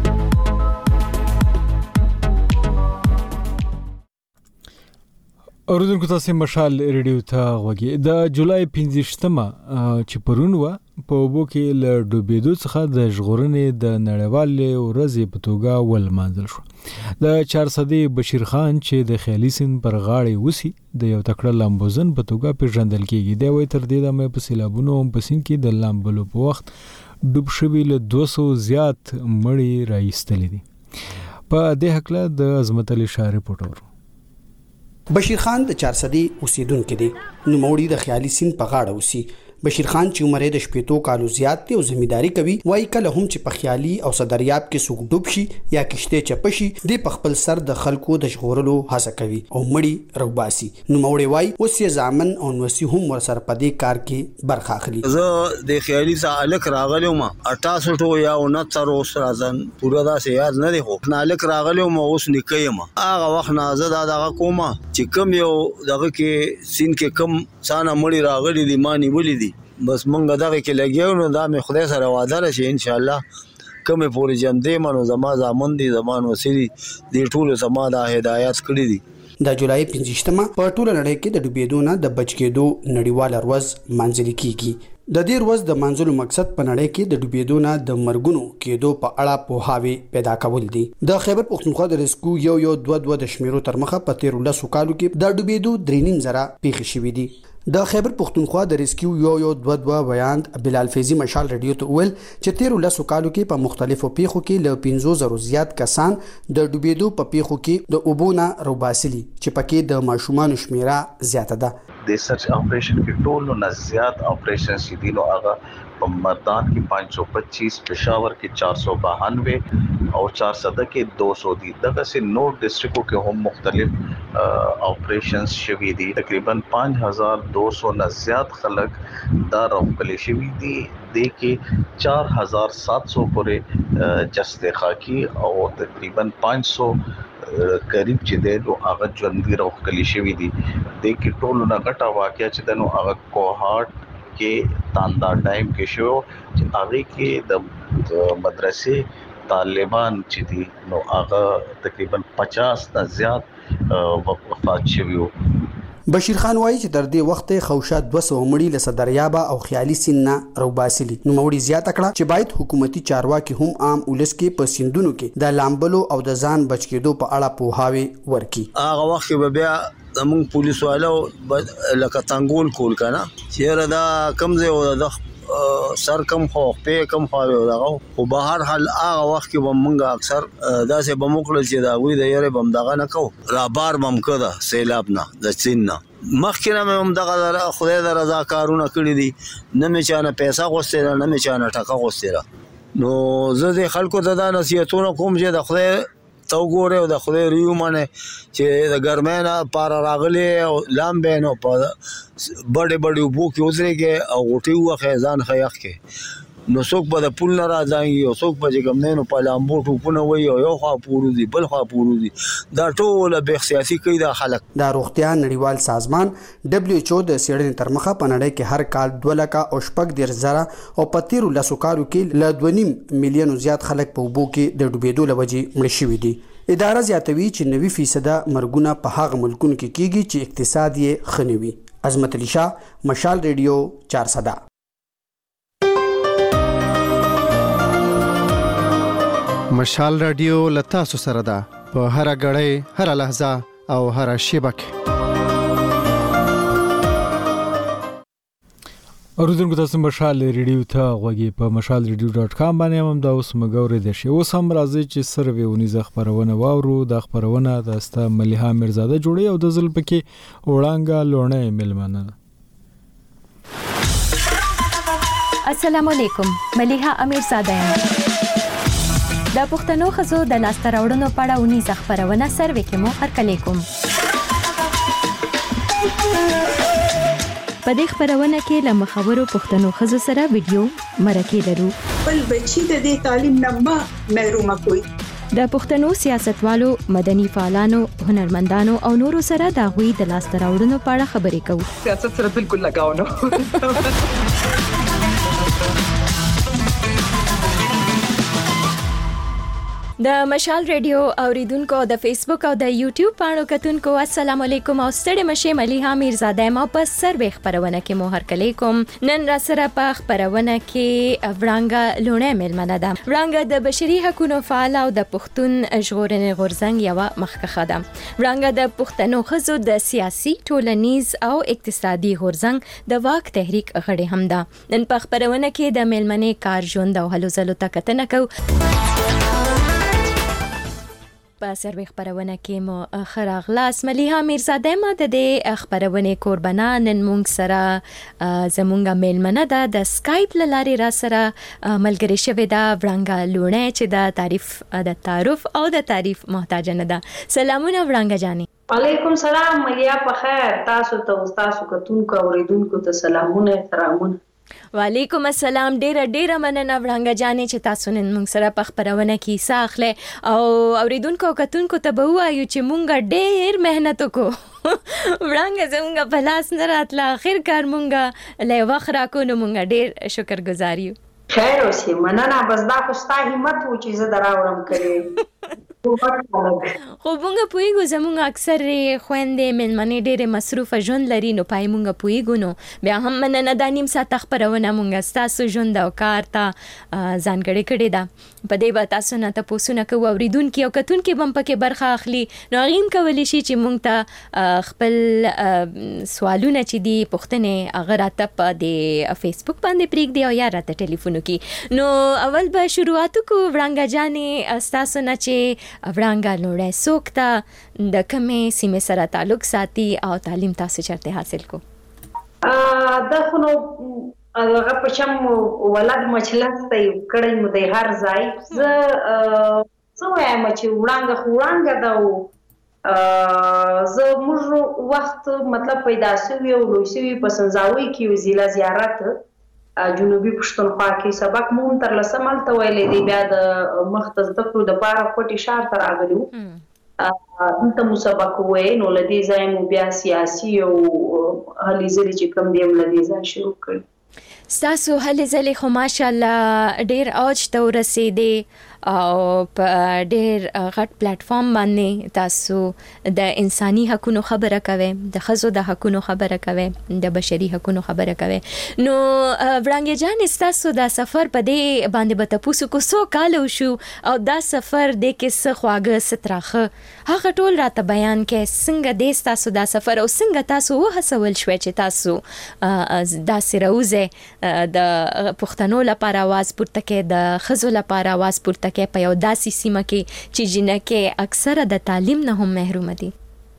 اوریدونکو تاسو مشال ریډیو ته غوږی. د جولای پنځه چې پرون و په اوبو کې له ډوبېدو څخه د ژغورنې د نړیوالې ورځې په توګه ولمانځل شو. د چارصدي بشیر خان چې د خیالي سیند پر غاړې وسی د یو تکړه لامبوزن په توګه پیژندل کیږي. دی وایي تر دې دمه په سیلابونو په سیند کې د لامبلو په وخت ډوب شوي له دوه سوه زیات مړي راایستلي دي. په دې هکله د عظمت علي شاه رپورټ. بشیر خان د چارصدي اوسیدونکو دی. نوموړي د خیالي سیند په غاړه اوسي. بشیر خان چې عمر یې د شپېتو کالو زیات دی او زمینداری کوي، وایي کله هم چې په خیالي او صدریاب کې څوک ډوب شي یا کشته چپ شي دی په خپل سر د خلکو د ژغورلو هڅه کوي او مړي روباسي. نوموړي وایي اوس یې ځامن او نوسی هم ورسره په دې کار کې برخه اخلي. زه د خیالي څخه الک راغلم اٹھاسٹھ یا انہتر اوس راځم پورا دا سیاز نه دی خو نه الک راغلم اوس نکیم هغه وخت نه زه دا دغه کومه چې کم یو دغه کې سین کې کم څانه مړي راغلي دي مانی ولې دي بس مونږ دغه کې لګیو نو دا مې خدای سره وعده راشي ان شاء الله کومه پورې جام دې منو زما زامن دي زمان وسیری دې ټول زما د هدایت کړی دي. د جولای پنځه په ټوله نړۍ کې د ډوبېدو نه د بچ کېدو نړیواله ورځ مانځل کیږي. د دې ورځ د مانځلو مقصد په نړۍ کې د ډوبېدو نه د مرګونو کېدو په اړه پوهاوی پیدا کول دي. د خیبر پښتونخوا د ریسکو یو یو دوه دوه د شمیرو تر مخه په تیر لسو کالو کې د ډوبېدو درې نیم زره پیښې شوې دي. د خیبر پښتونخوا د ریسکیو یو یو دوه دوه ویاند بلال فیضی مشال ریډیو ته ویل چې تیر لسو کالو کې په مختلفو پیښو کې له پنځه زره زیات کسان د ډوبېدو په پیښو کې د اوبونه روباسلي چې پکې د ماشومان شمیره زیاته ده. د سرچ اپریشن کې ټولو نه زیات اپریشن چې دي نو هغه په مردان کې پانچ سو پچیس، پېښور کې چار سو بانوے او چارصد کې دو سو دي. دغه سي نور ډسټریکټو کې هم مختلف اپریشنز شوي دي. تقریبا پانچ ہزار دو سو نه زیات خلک دا راغلي شوي دي. د کې چار ہزار سات سو پورې جسد خاکی او تقریبا پانچ سو قریب چې دی نو هغه ژوندي راغلي شوي دي. د کې ټولو نه غټه واقعه چې دی نو هغه کوهاټ کې تاندا ډایم کې شو چې هغه کې د مدرسې طالبان چې دي نو هغه تقریبا پچاس نه زیات وفات شوي. بشیر خان وایي چې تر دې وخت خوشا دوه سوه مړي له صدریابه او خیالي سیند نه روباسلي. نو مړي زیاته کړه چې باید حکومتي چارواکي هم عام ولس کې په سیندونو کې د لامبلو او د ځان بچ کېدو په اړه پوهاوی ورکړي. هغه وخت به بیا زموږ پولیس والو لکه تنګول کول کنه چیرې دا کم ځای او د سر کم خو په کم خو دغه خو به هر حال هغه وخت کې به مونږ اکثر داسې به موکل چې دا وی د یاره بم دغه نه کو را بار بم کړه سیلاب نه د چین نه مخکې نه هم دغه خدای د رضا کارونه کړی دي نه مې چانه پیسې غوښتل نه مې چانه ټکا غوښتل نو زه د خلکو ته دا نصیحتونه کوم چې د خدای تو ګوره او د خدای ریو مانه چې د ګرمانه پار راغلي او لامبه نو په بڑے بڑے وبو کې اوسريږي او غټي وخه ځان خيخ کې نو څوک په د پول نه راځي او څوک په کوم نه په لامبو ټوپونه وي او یو خوا پورو دي بل خوا پورو دي دا ټول به سیاسي کوي د خلک د روغتیا نړیوال سازمان دبليو ایچ او د سیړنې تر مخه په نړۍ کې هر کال دوه لکه او شپږ ډیر زره او په تیرو لسو کالو کې ل دوه نیم میلیون زیات خلک په وبو کې د ډوبېدو لوجې مړ شوي دي اداره زیاتوي چې نوي فیصد مرګونه په هغه ملکونو کې کیږي چې اقتصاد یې خنوي عظمت علي شاه مشال ریډیو چار صدا مشال رادیو لتا سو سره ده په هر غړې هر لحظه او هر شیبه کې اوریدونکو تاسو مشال ریډیو ته غوږی په مشال ریډیو ډاټ کام باندې هم دا اوس مګورې د شی اوس هم راځي چې سروي ونیزه خبرونه واورو د خبرونه د استا مليحه مرزاده جوړي او د ځل پکې وړانګه لونه ملمنه السلام علیکم مليحه امیرزاده د پښتنو خزو د لاسته راوړنو په اړه ونیزه خبرونه سروي کې مو هرکلی کوم په دې خبرونه کې له مخاورو پښتنو خزو سره ویډیو مرکه لرو بل بچی د دې تعلیم نه محروم کوي د پښتنو سیاستوالو مدني فعالانو هنرمندانو او نورو سره د غوي د لاسته راوړنو په اړه خبرې کوو سیاست سره بالکل لگاو نه د مشال ریډیو اوریدونکو د فیسبوک او د یوټیوب پاڼو کتونکو السلام علیکم او ستړي مشه مليحه میرزاده ما په سروي خبرونه کې مو هرکلی کوم نن را سره په خبرونه کې ورانګه لونه ملمنه ده ورانګه د بشري حقوقو فعال او د پښتون ژغورنې غورځنګ یو مخکخه ده ورانګه د پښتنو خزو د سیاسي ټولنیز او اقتصادي غورځنګ د واک تحریک غړي هم ده نن په خبرونه کې د ملمنې کار ژوند او هلو ځلو ته کتنه کوو په سروي خبرونه کې مو خراغلاس مليحه میرزاده ما د دې خبرونه قربانا نن مونږ سره زمونږه میلمنه ده د سکایپ لاري را سره ملګری شوی دا ورانګه لونه چې د تعریف د تعارف او د تعریف محتاج نه ده سلامونه ورانګه جاني وعلیکم سلام مليحه په خیر تاسو ته تاسو کتونکو اوریدونکو ته سلامونه احترامونه وعلیکم السلام ډیره ډیره مننه ورانګه جانې چې تاسو نن موږ سره په خبرونه کې ساخله او اوریدونکو کتونکو ته به وایو چې موږ ډیر مهنت وکړو ورانګه زموږ په لاس نه راتله اخر کار موږ له وخت راکو نو موږ ډیر شکرګزار یو خیر اوسې مننه بس دا خو ستا همت و چې زه دراوړم کړې خو مونږ پوهیږو زموږ اکثر خويندې مېلمنې ډېرې مصروفه ژوند لري نو پای مونږ پوهیږو نو بیا هم مننه دا نیم ساعت خبرونه مونږ ستاسو ژوند او کار ته ځانګړې کړې ده په دې به تاسو نه تاسو کوو اوریدونکو او کتونکو بم پکې برخه اخلي نو هغه کولی شي چې مونږ ته خپل سوالونه چې دي پوښتنې هغه راته په دې فیسبوک باندې پریږدي او یا راته ټلیفون وکړي نو اول به شروعات کو ورانګه جانې تاسو نه چې ورانګه لوړې سوکتا د کومې سیمه سره تعلق ساتي او تعلیم تاسو چرته حاصل کو ا د خو نو هغه په چم ولادت مچلس ته کړی مو د هر ځای ز څو وایم چې ورانګه ورانګه دا ا ز موږ وخت مطلب پیدا شوی او لوی شوی په سنځاوي کې وزیلا زیارت جنوبي پښتونخوا کې سبق مون تر لسمل ته ویلې دی بیا د مختص د کړو د پاره کوټي شهر تر راغلو انت مو سبق وې نو لدی ځای مو بیا سیاسي او هلي ځلې چې کم دی لدی ځای شروع کړ تاسو هلي ځلې خو ماشالله ډیر اوج ته ورسېدې او په ډیر غټ پلیټ فارم باندې تاسو د انساني حقوقو خبره کوي د خزو د حقوقو خبره کوي د بشري حقوقو خبره کوي نو ورانګه جان تاسو د سفر په دې باندې به تاسو کو سو کال شو او دا سفر د کې څه خواږه ستراخه هغه ټول راته بیان کې څنګه د تاسو د سفر او څنګه تاسو وهڅول شوي چې تاسو دا سروزه د پښتنو لپاره आवाज پورته کې د خزو لپاره आवाज پورته کې په یو داسې سیمه کې چې جنکه اکثره د تعلیم نه هم محروم دي.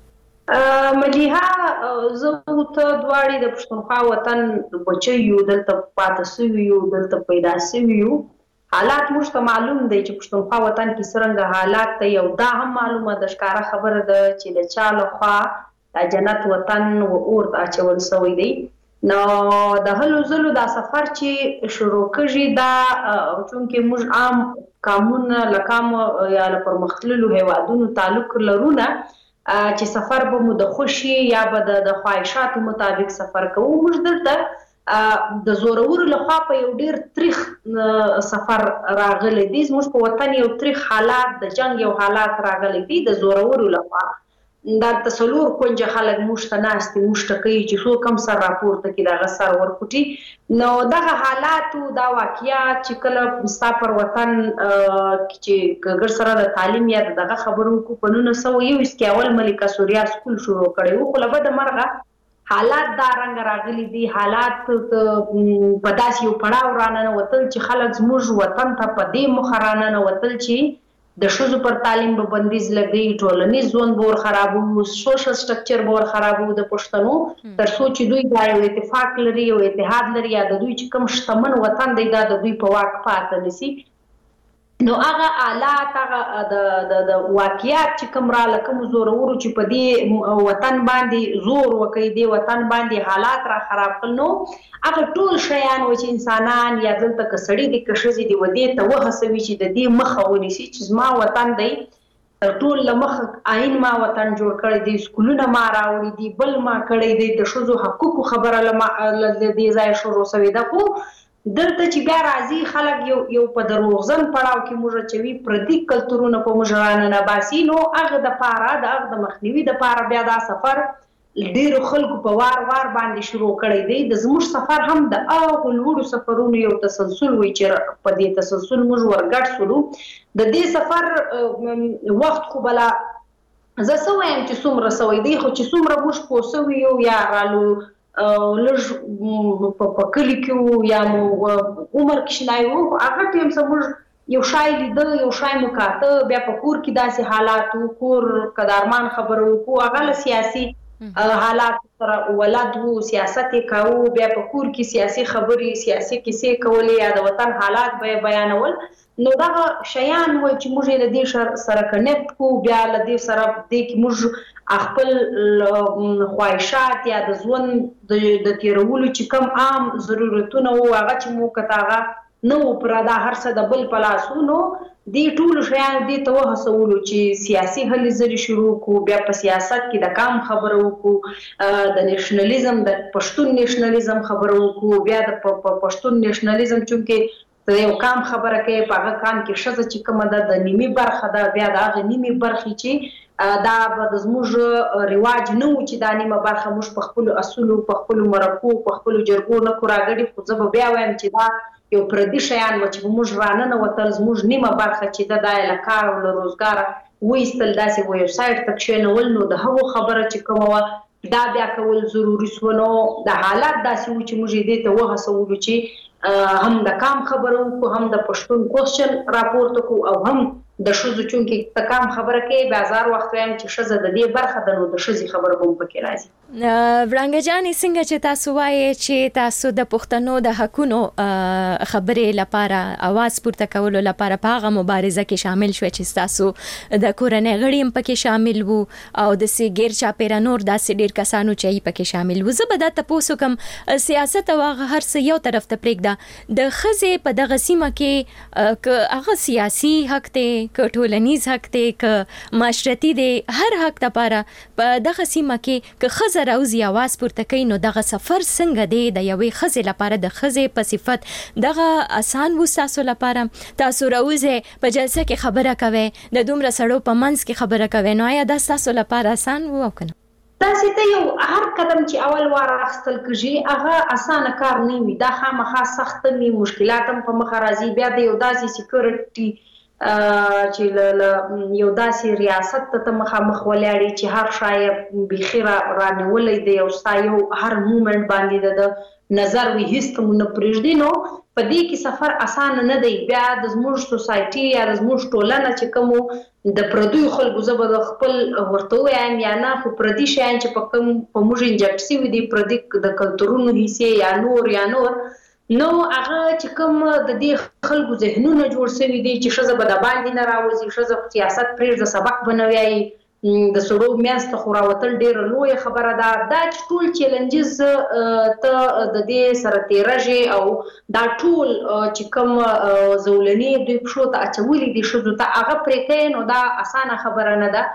مليها زه ته دواړي د پښتونخوا وطن بچي یو دلته پاتې شوی یو دلته پیدا شوی یو حالات موږ ته معلوم دی چې پښتونخوا وطن کې څنګه حالات ته یو دا هم معلومه د ښکارا خبره ده چې د چا لخوا د جنت وطن و اور اچول شوی دی. نو د هلو زلو دا سفر چې شروع کړي دا چونکې موږ عام قانون لکام یا پرمختللو هیوادونو تعلق لرونه چې سفر به مو د خوشي یا به د خواهشاتو مطابق سفر کوو. موږ دلته د زورور لخوا په یو ډیر تاریخ سفر راغلی دی. موږ په وطن یو تاریخ حالات د جنگ یو حالات راغلی دی د زورور لخوا. دا تسلور کونج خلک مشته ناشتي مشته کوي چې څو کم سر راپورته کې دا غسر ورکوټي. نو دغه حالات او دا واقعیات چې کله ستا پر وطن چې ګر سره د تعلیم یا دغه خبرو کو په نو سو یو اسکیول ملکه سوریا سکول شروع کړي او خو له مرغه حالات دا رنګ راغلي دي. حالات په داسې یو پړاو رانه وتل چې خلک زموږ وطن ته په دې مخرانه وتل چې د شوزو پر تعلیم به بندیز لګي ټولنیز ژوند بور خرابو سوشل سټرکچر بور خرابو د پښتنو تر څو چې دوی دا یو اتفاق لري او اتحاد لري یا د دوی چې کوم شتمن وطن دی دا د دوی په واک پاتې نشي. نو هغه آلات هغه د د واقعیات چې کوم را لکه زورورو چې په دې وطن باندې زور وکړي دی وطن باندې حالات را خراب کړي. نو هغه ټول شیان و چې انسانان یا دلته کسړي دي کشزي دي ودی ته وهسوي چې د دې مخه ونیسي چې ما وطن دی ټول لمخ آئین ما وطن جوړ کړی دی سکولونه ما راوړي دي بل ما کړی دی د شوزو حقوقو خبره لما د دې ځای شروع شوی ده. خو دلته چې بیا راځي خلک یو یو په دروغزن پړاو کې موږ چوي پردي کلتورونه په موږ رانه باسي. نو هغه د پاره د هغه د مخنیوي د پاره بیا دا سفر ډیرو خلکو په وار وار باندې شروع کړی دی. د زموږ سفر هم د هغو لوړو سفرونو یو تسلسل وي چې په دې تسلسل موږ ورګډ شولو. د دې سفر وخت خو بلا زه څه وایم چې څومره سوی دی خو چې څومره موږ پوسوي یو یا رالو لږ په کلي کې یا مو عمر کې شنایو هغه ټیم سموږ یو شای لیدل یو شای مکاته بیا په کور کې داسې حالات کور قدرمان خبرو کو هغه سیاسي حالات سره ولادت وو سیاست کاو بیا په کور کې سیاسي خبري سیاسي کیسې کولې یا د وطن حالات به بیانول. نو دا شیان و چې موږ له دې سره کنیکټ کو بیا له دې سره د کې موږ خپل خواهشات یا د ژوند د تیرولو چې کم عام ضرورتونه او هغه چې مو کتاغه نو پر دا هر څه د بل پلاسونو دی ټول شیان دی ته وهڅولو چې سیاسي هلې زری شروع کو بیا په سیاست کې د کام خبرو کو د نېشنلیزم د پښتون نېشنلیزم خبرو کو بیا د پښتون نېشنلیزم چونکې ته یو کام خبره کوي په هغه کام کې شزه چې کومه ده د نیمه برخه ده بیا د هغه نیمه برخه چې دا د زموږ رواج نه و چې دا نیمه برخه موږ په خپل اصول په خپل مرکو په خپل جرګو نه کوراګړي خو زه بیا وایم چې دا یو پردي شیان و چې موږ رانه نه وتل زموږ نیمه برخه چې د دایله کار او روزګار وېستل داسې ویب سایت تک شنول نو د هغو خبره چې کومه دا بیا کول ضروري سونه د حالات داسې و چې موږ دې ته وهڅولو چې هم د کام خبرو کو هم د پښتون کوېسچن راپورته کو او هم د شوزو چونکې تکام خبره کې بازار وخت وایم چې شزه د دې برخه د نو د شزي خبره هم پکې راځي. ورنګ جانې څنګه چې تاسو وایي چې تاسو د پښتنو د حقونو خبرې لپاره आवाज پورته کولو لپاره په هغه مبارزه کې شامل شو چې تاسو د کورنۍ غړي هم پکې شامل وو او د سیګر چاپیرا نور داسې ډیر کسانو چې پکې شامل وو. زه به دا تاسو کوم سیاست او هر څه یو طرف ته پرېږده د خزې په دغه سیمه کې هغه سیاسي حق ته ک ټولنیز حق ته ک معاشرتي دی هر حق لپاره په دغه سیمه کې ک خزه راوځي आवाज پورته کوي نو دغه سفر څنګه دی د یوې خزې لپاره د خزې په صفت دغه آسان و تاسو لپاره تاسو راوځي په جلسه کې خبره کوي د دومره سړو په منځ کې خبره کوي نو آیا دا تاسو لپاره آسان و او کنه؟ تاسو ته یو هر قدم چې اول وار اخستل کیږي هغه اسانه کار نه وي دا خامخا سخت می مشکلات هم په مخ راځي بیا د یو داسې سکیورټي چې له یو داسې ریاست ته مخامخ ولاړی چې هر شای بخیره رانیولې دی او سایو هر مومنت باندې د نظر وي هیڅ مون پرېږدي نو په دې کې سفر اسان نه دی. بیا د زموږ سوسایټي یا د زموږ ټولنه چې کوم د پردوی خلکو زبر د خپل ورته وایم یا نه خو پردي شیان چې په کوم په موږ انجکټ شوي دي پردي د کلتورونو حصے یا نور یا نور نو هغه چې کوم د دې خلکو ذهنونه جوړ شوي دي چې ښځه به د باندې نه راوځي، ښځه سیاست پرېږده سبق بنوي، د سړو میاشت خو راوتل ډېره لویه خبره ده. دا چې ټول چیلنجز ته د دې سره تېرېږي او دا ټول چې کوم زولنې دوی پښو ته اچولي دي ښځو ته هغه پرې کوي نو دا اسانه خبره نه ده.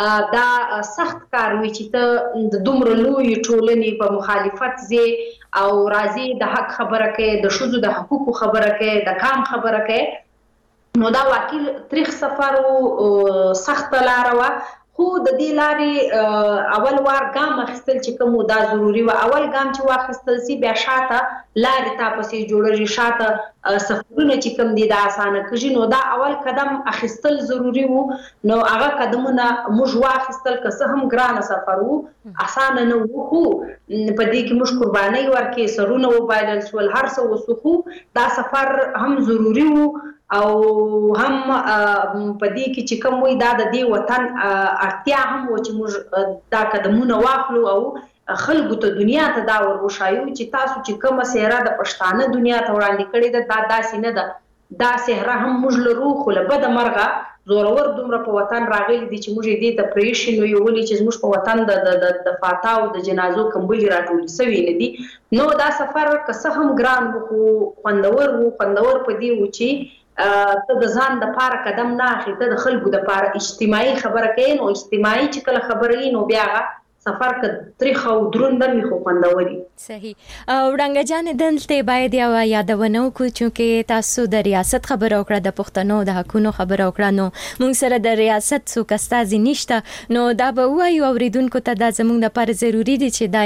دا سخت کار وي چې ته د دومره لویې ټولنې په مخالفت ځې او راځي د حق خبره کوي، د ښځو د حقوقو خبره کوي، د کام خبره کوي. نو دا واقعي تریخ سفر و، سخته لاره وه، خو د دې لارې اول وار ګام اخیستل چې کوم دا ضروري و. اول ګام چې واخیستل سي بیا شاته لارې تا پسې جوړېږي، شاته سفرونه چې کوم دي دا اسانه کېږي. نو دا اول قدم اخیستل ضروري وو. نو هغه قدمونه موږ واخیستل، که څه هم ګرانه سفر وو، اسانه نه وو، خو په دې کې موږ قربانۍ ورکړې، سرونه وبایلل شول، هر څه وسو، خو دا سفر هم ضروري وو او هم په دې کې چې کوم وي دا د دې وطن اړتیا هم و چې موږ دا قدمونه واخلو او خلکو ته دنیا ته دا ور وښایو چې تاسو چې کومه څېره د پښتانه دنیا ته وړاندې کړې ده دا داسې نه ده، دا څېره هم موږ لرو، خو له بده مرغه زورور دومره په وطن راغلي دي چې موږ یې دې ته پرېښي نو یې ولي چې زموږ په وطن د د فاتا او د جنازو کمبلې راټولې سوي نه دي. نو دا سفر که څه هم ګران و خو خوندور و. خوندور په دې و چې ته د ځان د پاره قدم نه اخلي، ته د خلکو د پاره اجتماعي خبره کوي. نو اجتماعي چې کله خبره وي نو بیا سفر که تریخ او دروند هم خو خوندوري. صحیح. وړانګه جان دلته باید یو یادونه وکړو چې تاسو د ریاست خبره وکړه، د پښتنو د حقونو خبره وکړه، نو موږ سره د ریاست څوک استازي نشته، نو دا به وایو اوریدونکو ته دا زموږ لپاره ضروری دي چې دا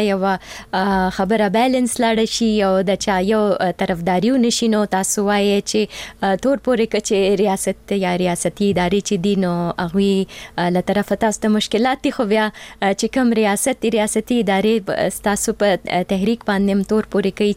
یو خبره بیلانس لاړ شي او د چا یو طرفداري ونشي. نو تاسو وایي چې تور پورې کچې ریاست یا ریاستي ادارې چې دي نو هغوی له طرفه تاسو ته مشکلات دي، خو بیا چې کوم ریاست ریاستي ادارې تاسو په تحریک باندې تور پورې کوي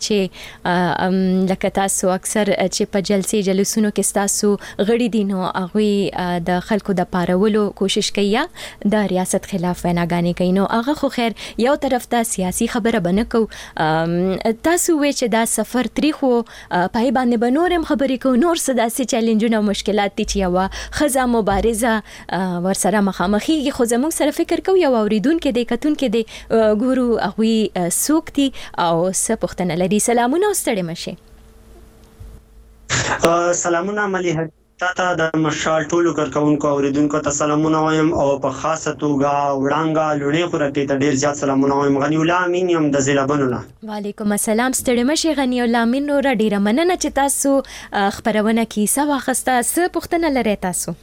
چې لکه تاسو اکثر چې په جلسې جلسونو کې تاسو غړي دي نو هغوی د خلکو د پارولو کوشش کوي یا د ریاست خلاف ویناګانې کوي. نو هغه خو خیر یو طرف ته سیاسي خبره به نه کوو. تاسو وایئ چې دا سفر تریخ و، پای باندې به نور هم خبرې کوو، نور څه داسې چیلنجونه او مشکلات دي چې یوه ښځه مبارزه ورسره مخامخېږي، خو زموږ سره فکر کوو یو اورېدونکی دی کتونکی دی ګورو هغوی څوک دي او څه پوښتنه لري. سلامونه او ستړي مشئ. سلامونه ملي تاته د مشال ټولو کارکونکو اوریدونکو ته سلامونه وایم او په خاصه توګه وړانګه لونې خورکې ته ډیر زیات سلامونه وایم. غنی الله امین یم د زیلابونونه. وعلیکم السلام. ستړي مشئ غنی الله امین. نو ډیره مننه چې تاسو خبرونه کیسه واخسته. څه پوښتنه لرئ تاسو؟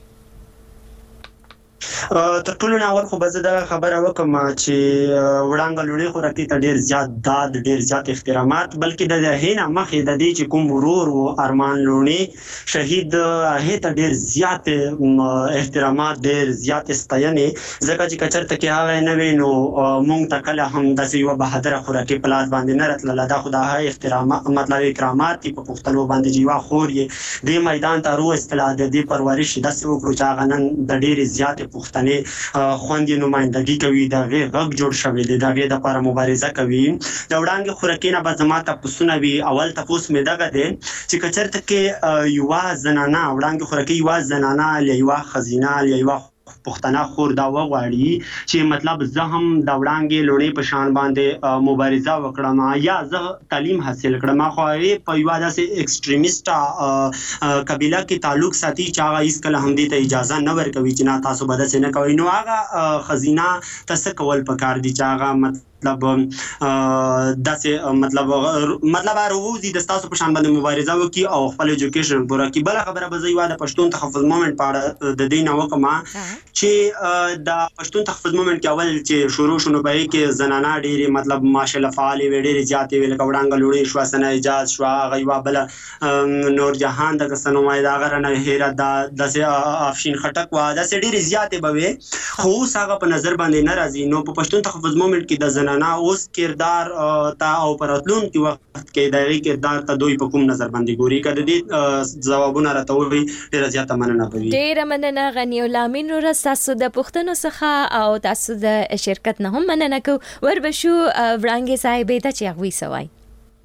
تر ټولو نه اول خو به زه دغه خبره وکړم چې وړانګه لوڼې خورکې ته ډېر زیات داد، ډېر زیات احترامات، بلکې د هغې نه مخکې د دې چې کوم ورور و ارمان لوڼې شهید، هغې ته ډېر زیات احترامات، ډېر زیات ستاینې، ځکه چې که چېرته کې هغه نه وي نو موږ ته کله هم داسې یوه بهادره خورکې په لاس باندې نه راتلله. دا خو د هغه احترامات مطلب اکرامات دي په پښتنو باندې چې یوه خور یې دې میدان ته راوستله، د دې پرورش یې داسې وکړو چې هغه نن د ډېرې زیاتې پښتنې خویندې نمایندګي کوي، د هغې غږ جوړ شوی دی، د هغې دپاره مبارزه کوي. د وړانګې خوراکۍ نه به زما تپوسونه وي. اول تپوس مې دغه دی چې که چېرته کې یوه زنانه وړانګې خوراکۍ یوه زنانه یا یوه ښځینه یا یوه پښتنه خور دا وغواړي چې مطلب زه هم د وړانګې لوڼې په شان باندې مبارزه وکړم یا زه تعلیم حاصل کړم، خو هغې په یوه داسې ایکسټریمیسټه قبیله کې تعلق ساتي چې هغه هېڅکله هم دې ته اجازه نه ورکوي چې نه تاسو به داسې نه کوئ. نو هغه ښځینه ته څه کول پکار دي چې هغه مطلب داسې مطلب مطلب راووځي د ستاسو په شان باندې مبارزه وکړي او خپل ایجوکیشن پوره کړي. بله خبره به زه یوه د پښتون تحفظ مومنټ په اړه د دې نه وکړم چې د پښتون تحفظ مومنټ کې اول چې شروع شو نو په هغې کې زنانه ډېرې مطلب ماشاءالله فعالې وې، ډېرې زیاتې وې، لکه وړانګه لوڼې شوه، ثنا اعجاز شوه، هغه یوه بله نورجهان دغه څه نومه د هغه رانه هیره دا داسې افشین خټک وه، داسې ډېرې زیاتې به وې، خو اوس هغه په نظر باندې نه راځي. نو په پښتون تحفظ مومنټ کې د زنانه زنانه اوس کردار ته او پراتلونکي وخت کې د هغې کردار ته دوی په کوم نظر باندې ګوري؟ که د دې ځوابونه راته ووایي ډېره زیاته مننه به وي. ډېره مننه غني الله امین وروره، ستاسو د پوښتنو څخه او تاسو د شرکت نه هم مننه کوو. وربشو وړانګې صاحبې ته چې هغوی څه وایي.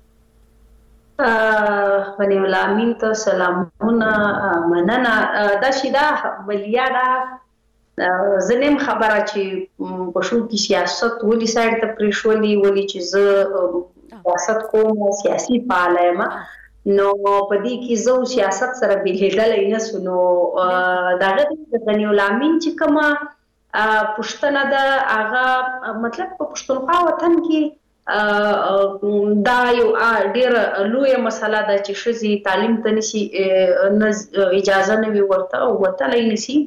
غني الله امین ته سلامونه، مننه. دا چې دا ولیا دا زنیم خبره چې په شو کې سیاست ولې سایډ ته پرېښولي، ولې چې زه سیاست کوم، سیاسي فعاله یم، نو په دې کې زه سیاست سره بېلېدلی نه سو. نو د هغه د غني الله امین چې کومه پوښتنه ده هغه مطلب په پښتونخوا وطن کې دا یو ډېره لویه مسله ده چې ښځې تعلیم ته نشي اجازه نه وي ورته وتلی نشي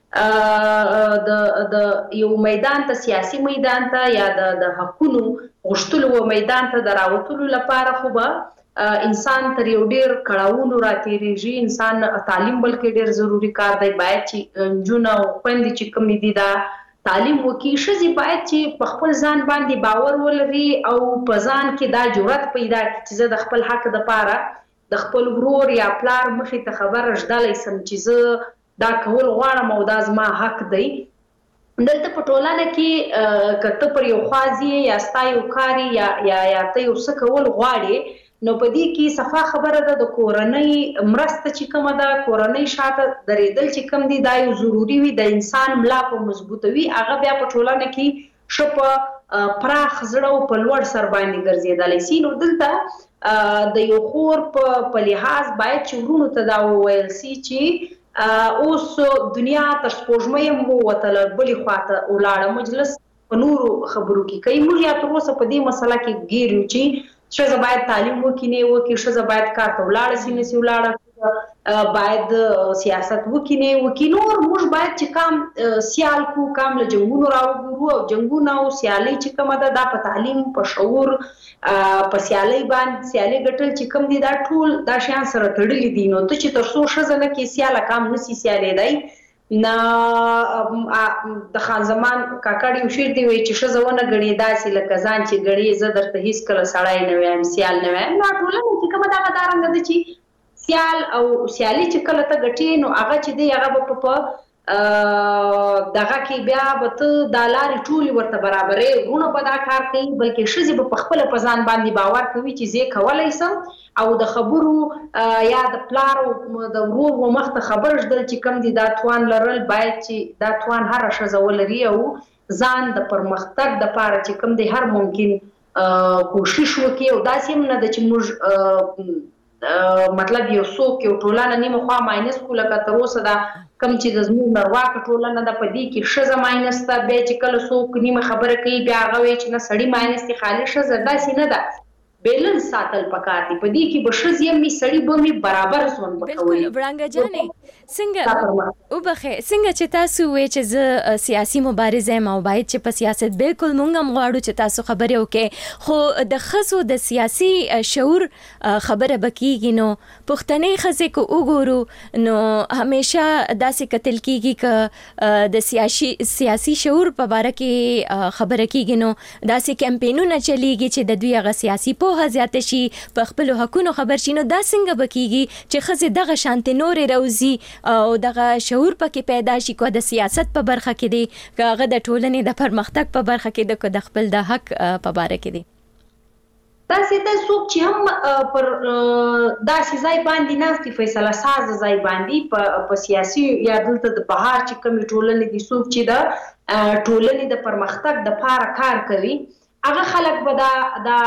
د یو میدان ته، سیاسي میدان ته یا د حقونو غوښتلو میدان ته د راوتلو لپاره خو به انسان تر یو ډېر کړاوونو راتېرېږي. انسان تعلیم بلکې ډېر ضروري کار دی، باید چې نجونه او خویندې چې کومې دي دا تعلیم وکړي. ښځې باید چې په خپل ځان باندې باور ولري او په ځان کې دا جرأت پیدا کړي چې زه د خپل حق دپاره د خپل ورور یا پلار مخې ته خبره ږدلی سم چې زه دا کول غواړم او دا زما حق دی. دلته په ټولنه کې که ته پر یو خوا ځې یا ستا یو کار یا یا ته یو څه کول غواړې، نو په دې کې صفا خبره ده د کورنۍ مرسته چې کومه ده، کورنۍ شاته درېدل چې کوم دي، دا یو ضروري وي. د انسان ملا په مضبوطوي، هغه بیا په ټولنه کې ښه په پراخ زړه او په لوړ سر باندې ګرځېدلی سي. نو دلته د یو خور په لحاظ باید چې ورونو ته دا وویل سي چې اوس دنیا تر سپوږمۍ هم ووتله، بلې خواته ولاړه، مجلس په نورو خبرو کې کوي. موږ یا تر اوسه په دې مسله کې ګیر یو چې ښځه باید تعلیم وکړي نه وکړي، ښځه باید کار ته ولاړه سي نه سي ولاړه، باید سیاست وکړي نه وکړي. نور موږ باید چې کام سیال کو، کام له جنګونو راوګورو، او جنګونه او سیالۍ چې کومه ده دا په تعلیم، په شعور، په سیالۍ باندې سیالۍ ګټل چې کوم دي، دا ټول دا شیان سره تړلي دي. نو ته چې تر څو ښځه نه کې سیاله کام نسي سیالېدی، نه د خان زمان کاکړ یو شعر دی وایي چې ښځه ونه ګڼې داسې لکه ځان چې ګڼې، زه درته هېڅکله سړی نه وایم، سیال نه وایم. نو ټولنه چې کومه دغه دارنګه ده چې سیال او سیالي چې کله ته ګټې، نو هغه چې دی هغه به په دغه کې بیا به ته دا لارې ټولې ورته برابرې، وروڼه به دا کار کوي، بلکې ښځې به په خپله په ځان باندې باور کوي چې زه کولی سم، او د خبرو یا د پلار او د ورور و مخ ته خبر ږدل چې کوم دي دا توان لرل، باید چې دا توان هره ښځه ولري او ځان د پرمختګ دپاره چې کوم دی هر ممکن کوشش وکړي. او داسې هم نه ده چې موږ مطلب یو څوک یو ټولنه نیمه خوا ماینس کړو، لکه تر اوسه دا کوم چې د زموږ نرواکه ټولنه ده په دې کې ښځه ماینس ده، بیا چې کله څوک نیمه خبره کوي بیا هغه وایي چې نه سړي ماینس دي، خالي ښځه. داسې نه ده، بیلنس ساتل پکار دي. په دې کې به ښځې هم وي، سړي به هم برابر ژوند به کوي. بالکل وړانګه جانې، څنګه وبخې څنګه چې تاسو وایئ چې زه سیاسي مبارزه یم او باید چې په سیاست بالکل موږ هم غواړو چې تاسو خبرې وکړئ، خو د ښځو د سیاسي شعور خبره به کېږي. نو پښتنې ښځې که وګورو نو همیشه داسې کتل کېږي که د سیاسي سیاسي شعور په باره کې خبره کېږي، نو داسې کمپینونه چلیږي چې د دوی هغه سیاسي پوهه زیاته شي، په خپلو حقونو خبر شي. نو دا څنګه به کېږي چې ښځې دغه شانتې نورې روزي او دغه شعور پکې پیدا شي، که د سیاست په برخه کې دی، که هغه د ټولنې د پرمختګ په برخه کې دی، که د خپل د حق په باره کې دی. داسې ده څوک چې هم پر داسې ځای باندې ناست دي، فیصله ساز ځای باندې په سیاسي یا دلته د بهار چې کومې ټولنې دي، څوک چې د ټولنې د پرمختګ دپاره کار کوي، هغه خلک به دا دا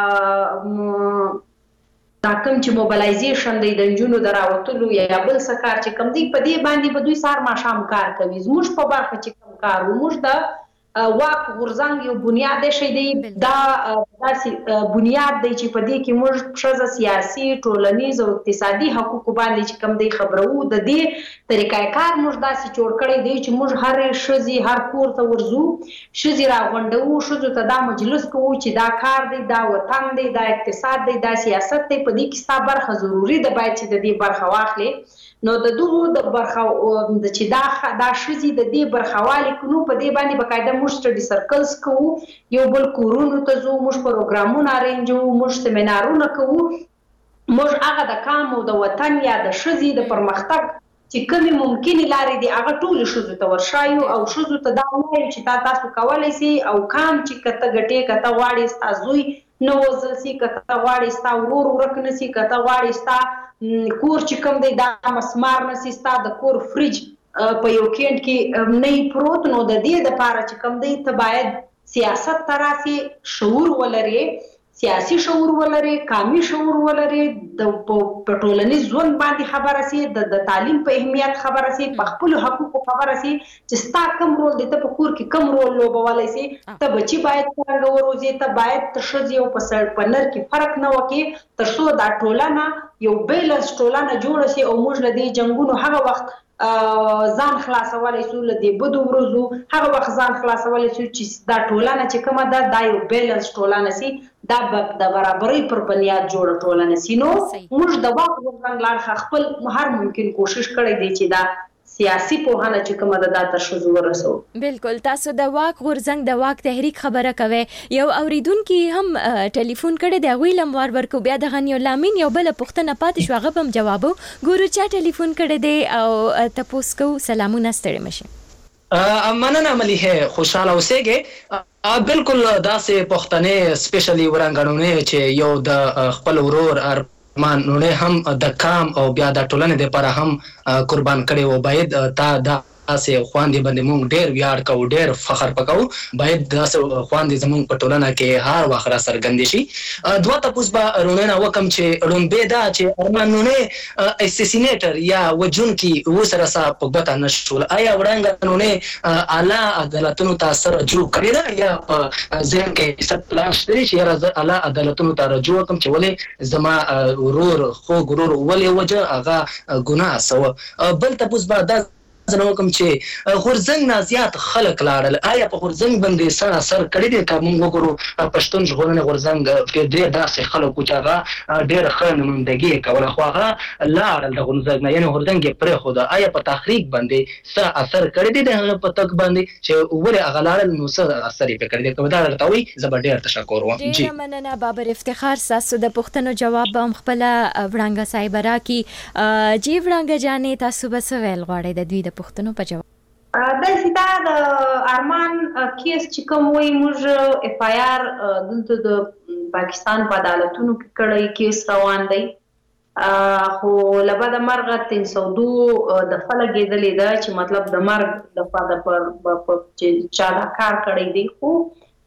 دا کوم چې موبلایزیشن دی د نجونو د راوتلو یا بل څه کار چې کوم دی، په دې باندې به دوی سهار ماښام کار کوي. زموږ په برخه چې کوم کار و، موږ د واک غورځنګ یو بنیاد شی دی، دا داسې بنیاد دی چې په دې کې موږ ښځه سیاسي، ټولنیز او اقتصادي حقوقو باندې چې کوم دی خبرو. د دې طریقه کار موږ داسې جوړ کړی دی چې موږ هرې ښځې هر کور ته ورځو، ښځې راغونډوو، ښځو ته دا مجلس کوو چې دا کار دی، دا وطن دی، دا اقتصاد دی، دا سیاست دی، په دې کې ستا برخه ضروري ده، باید چې د دې برخه واخلې. نو د دغه د برخه د چې دا دا شزي د دې برخوالي کونو په دې باندې بقاعده موږ سټډي سرکلز کوو یو بل کورونو ته زو موږ پروګرامونه ارینجو موږ سیمینارونه کوو موږ هغه د کام او د وطن یا د شزي د پرمختګ چې کومي ممکنه لارې دي هغه ټول شزو ته ورشایو او شزو ته دا وایي چې تا تاسو کولای شئ او کام چې کته غټه کته واړی تاسو نو وزل سي کته واړی ستا ورور ورک نسی کته واړی ستا کور چې کوم دی دا مسمار نسی ستا د کور فریج په یو کېنټ کې نه پروت نو د دې د پاره چې کوم دی ته باید سیاست تراسي شعور ولري سیاسي شعور ولري قومي شعور ولري د پټولنیز ژوند باندې خبره سي د تعلیم په اهمیت خبره سي په خپل حقوقو خبره سي چې ستا کوم رول دی ته په کور کې کوم رول لوبولای سي ته بچي باید څنګه وروزي ته باید تشزي او په سر پنر کې فرق نه وکي تر څو دا ټولنه یو بیلنس ټولنه جوړ شي او موږ له دې جنگونو هغه وخت ځان خلاصولای شو له دې بدو ورځو هغه وخت ځان خلاصولای شو چې دا ټولنه چې کومه ده دا یو بیلنس ټولنه سي دا د برابرۍ پر بنیاد جوړ ټولنه سي نو موږ د واک ورنګ لاړ خپل هر ممکن کوشش کړی دی چې دا سیاسي پوهانه چې کومه ده دا تر شذو ورسو بالکل تاسو د واک غورځنګ د واک تحریک خبره کوي یو اوریدونکو هم ټلیفون کړي دی غوی لموار ورکو بیا د غنیو لامین یو بل پښتنه پاتې شو غو هم جوابو ګورو چا ټلیفون کړي دی او تاسو کو سلامونه ستړي مشه مننه مليحه خوشاله اوسېږي بالکل داسې پښتنې سپیشلی ورانګړونه چې یو د خپل ورور ار مان نو هم د کام او بیا د ټولنې لپاره هم قربان کړي او باید تا د اسه خواندې باندې مونږ ډېر ویاړ کوو ډېر فخر پکاو باید د خواندې زمونږ په ټولنه کې هر وخت را څرګند شي دوه تاسو به رونه وکم چې رومبه دا چې ارمانونه اساسینیټر یا وجون کې وسره صاحب په بتا نشول آیا وړاندې اعلی عدالتونو تاثیر رجوع کړی دا یا ځین کې ست پلان شته چې راځه اعلی عدالتونو ته رجوع کوم چې ولې زما ورور خو ګرور ولې وجه هغه ګناه سو بل تاسو به دا زنه کوم چې غورځنګ نه زیات خلک لاړل آیا په غورځنګ باندې سره اثر کړی دی کوم وګورو پښتون ژغورنې غورځنګ کې ډېر داسې خلکو چې هغه ډېر ښه نمائندګي کوله خو هغه لاړل د غورځنګ نه یعنی غورځنګ پرې خو دا آیا په تحریک باندې څه اثر کړی دی د هغه په تک باندې چې ولې هغه لاړل نو څه اثر یې کړی دی کوم دا درته وي زه به ډېر تشکر وایم جی مننه بابر افتخار تاسو د پښتنو جواب به هم خپل وړاندې سایبرا کې جی وړاندې جانې تاسو به څه ویل غواړئ د دوی د پښتنو په جواب د سیدا د ارمان کیس چې کوم وی موږ اف آی آر دلته د پاکستان په عدالتونو کې کړی کیس روان دی خو لبد مرغه تین سو دو د فلګېدلې ده چې مطلب د مرګ د فاده پر چې چا دا کار کړی دی خو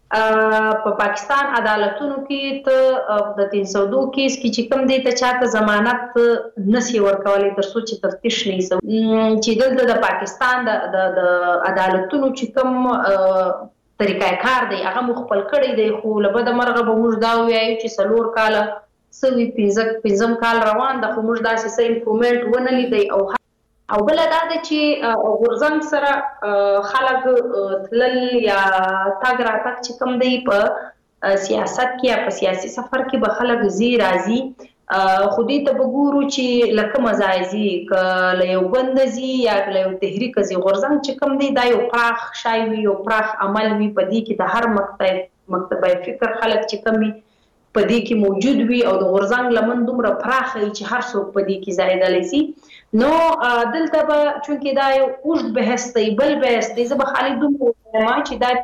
په پاکستان عدالتونو کې ته د تین سو دو کیس کې چې کوم دی ته چاته ضمانت نسی ورکولای تر څو چې تفتیش نه سو چې دلته د پاکستان د عدالتونو چې کوم طریقې کار دی هغه مخبل کړی دی خو لبد مرغه به موږ دا وایو چې سلور کاله سوي پنځه پنځم کال روان د خو موږ داسې سې انفورمنت ونه لیدي او او بل دا د چې غورځنګ سره خلک تلل یا تاګ راتګ چې کوم دی په سیاست کې یا په سیاسي سفر کې به خلک زی راځي خو دې ته وګورو چې لکه مزایزي ک یو بندزي یا یو تحریک زی غورځنګ چې کوم دی دا یو پراخ شای وي یو پراخ عمل وي په دې کې د هر مکتب مکتبه فکر خلک چې کومي په دې کې موجود وي او د غورځنګ لمن دومره پراخ چې هر څوک په دې کې زائدلی سي نو دلته به چونکې دا یو اوږد بحث دی بل بحث دی زه به خالي دومره وایم چې دا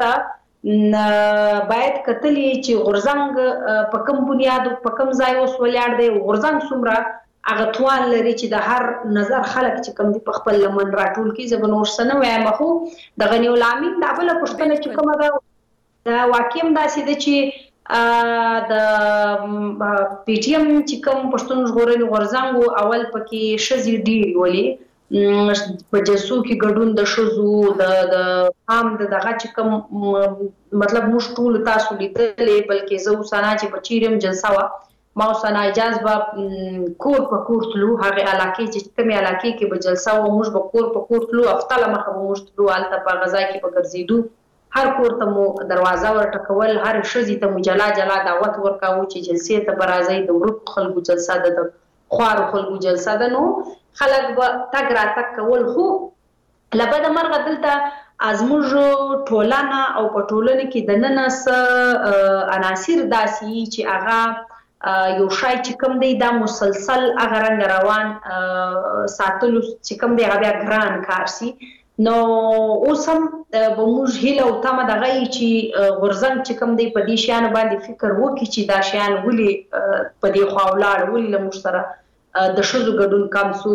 ته باید کتلی چې غورځنګ په کوم بنیاد په کوم ځای اوس ولاړ دی غورځنګ څومره هغه توان لري چې د هر نظر خلک چې کوم دی په خپل لمن راټول کړي زه به نور څه نه وایم خو د غنیو لامین دا بله پوښتنه چې کومه ده دا واقع هم داسې ده چې د پی ټی ایم چې کوم پښتون ژغورنې غورځنګ اول پکې ښځې ډېرې ولې په جلسو کې ګډون د ښځو د عام د دغه چې کوم مطلب موږ ټول تاسو لیدلې بلکې زه اوسانه چې په چیرم جلسه وه ما اوسانه اجازه به کور په کور تلو هغې علاقې چې کومې علاقې کې به جلسه وه موږ به کور په کور تلو هفته له مخه به موږ تلو هلته په غذا کې به ګرځېدو هر کور ته مو دروازه ورټکول هر ښځې ته مو جلا جلا دعوت ورکاوه چې جلسې ته به راځئ د ورکو خلکو جلسه ده د خوار خلکو جلسه ده نو خلک به تګ راتګ کول خو لبد مرغه دلته ازموږ ټولنه او په ټولنه کې د نن څه عناصر داسي چې هغه یو شای چې کوم دی دا مسلسل هغه رنګ روان ساتلو چې کوم دی هغه بیا ګران کار سي نو اوسم به موږ هیله او تمه دغه چې غورځنګ چې کوم دی په دې شیانو باندې فکر وکړي چې دا شیان ولې په دې خوا ولاړ ولې له موږ سره د ښځو ګډون کم سو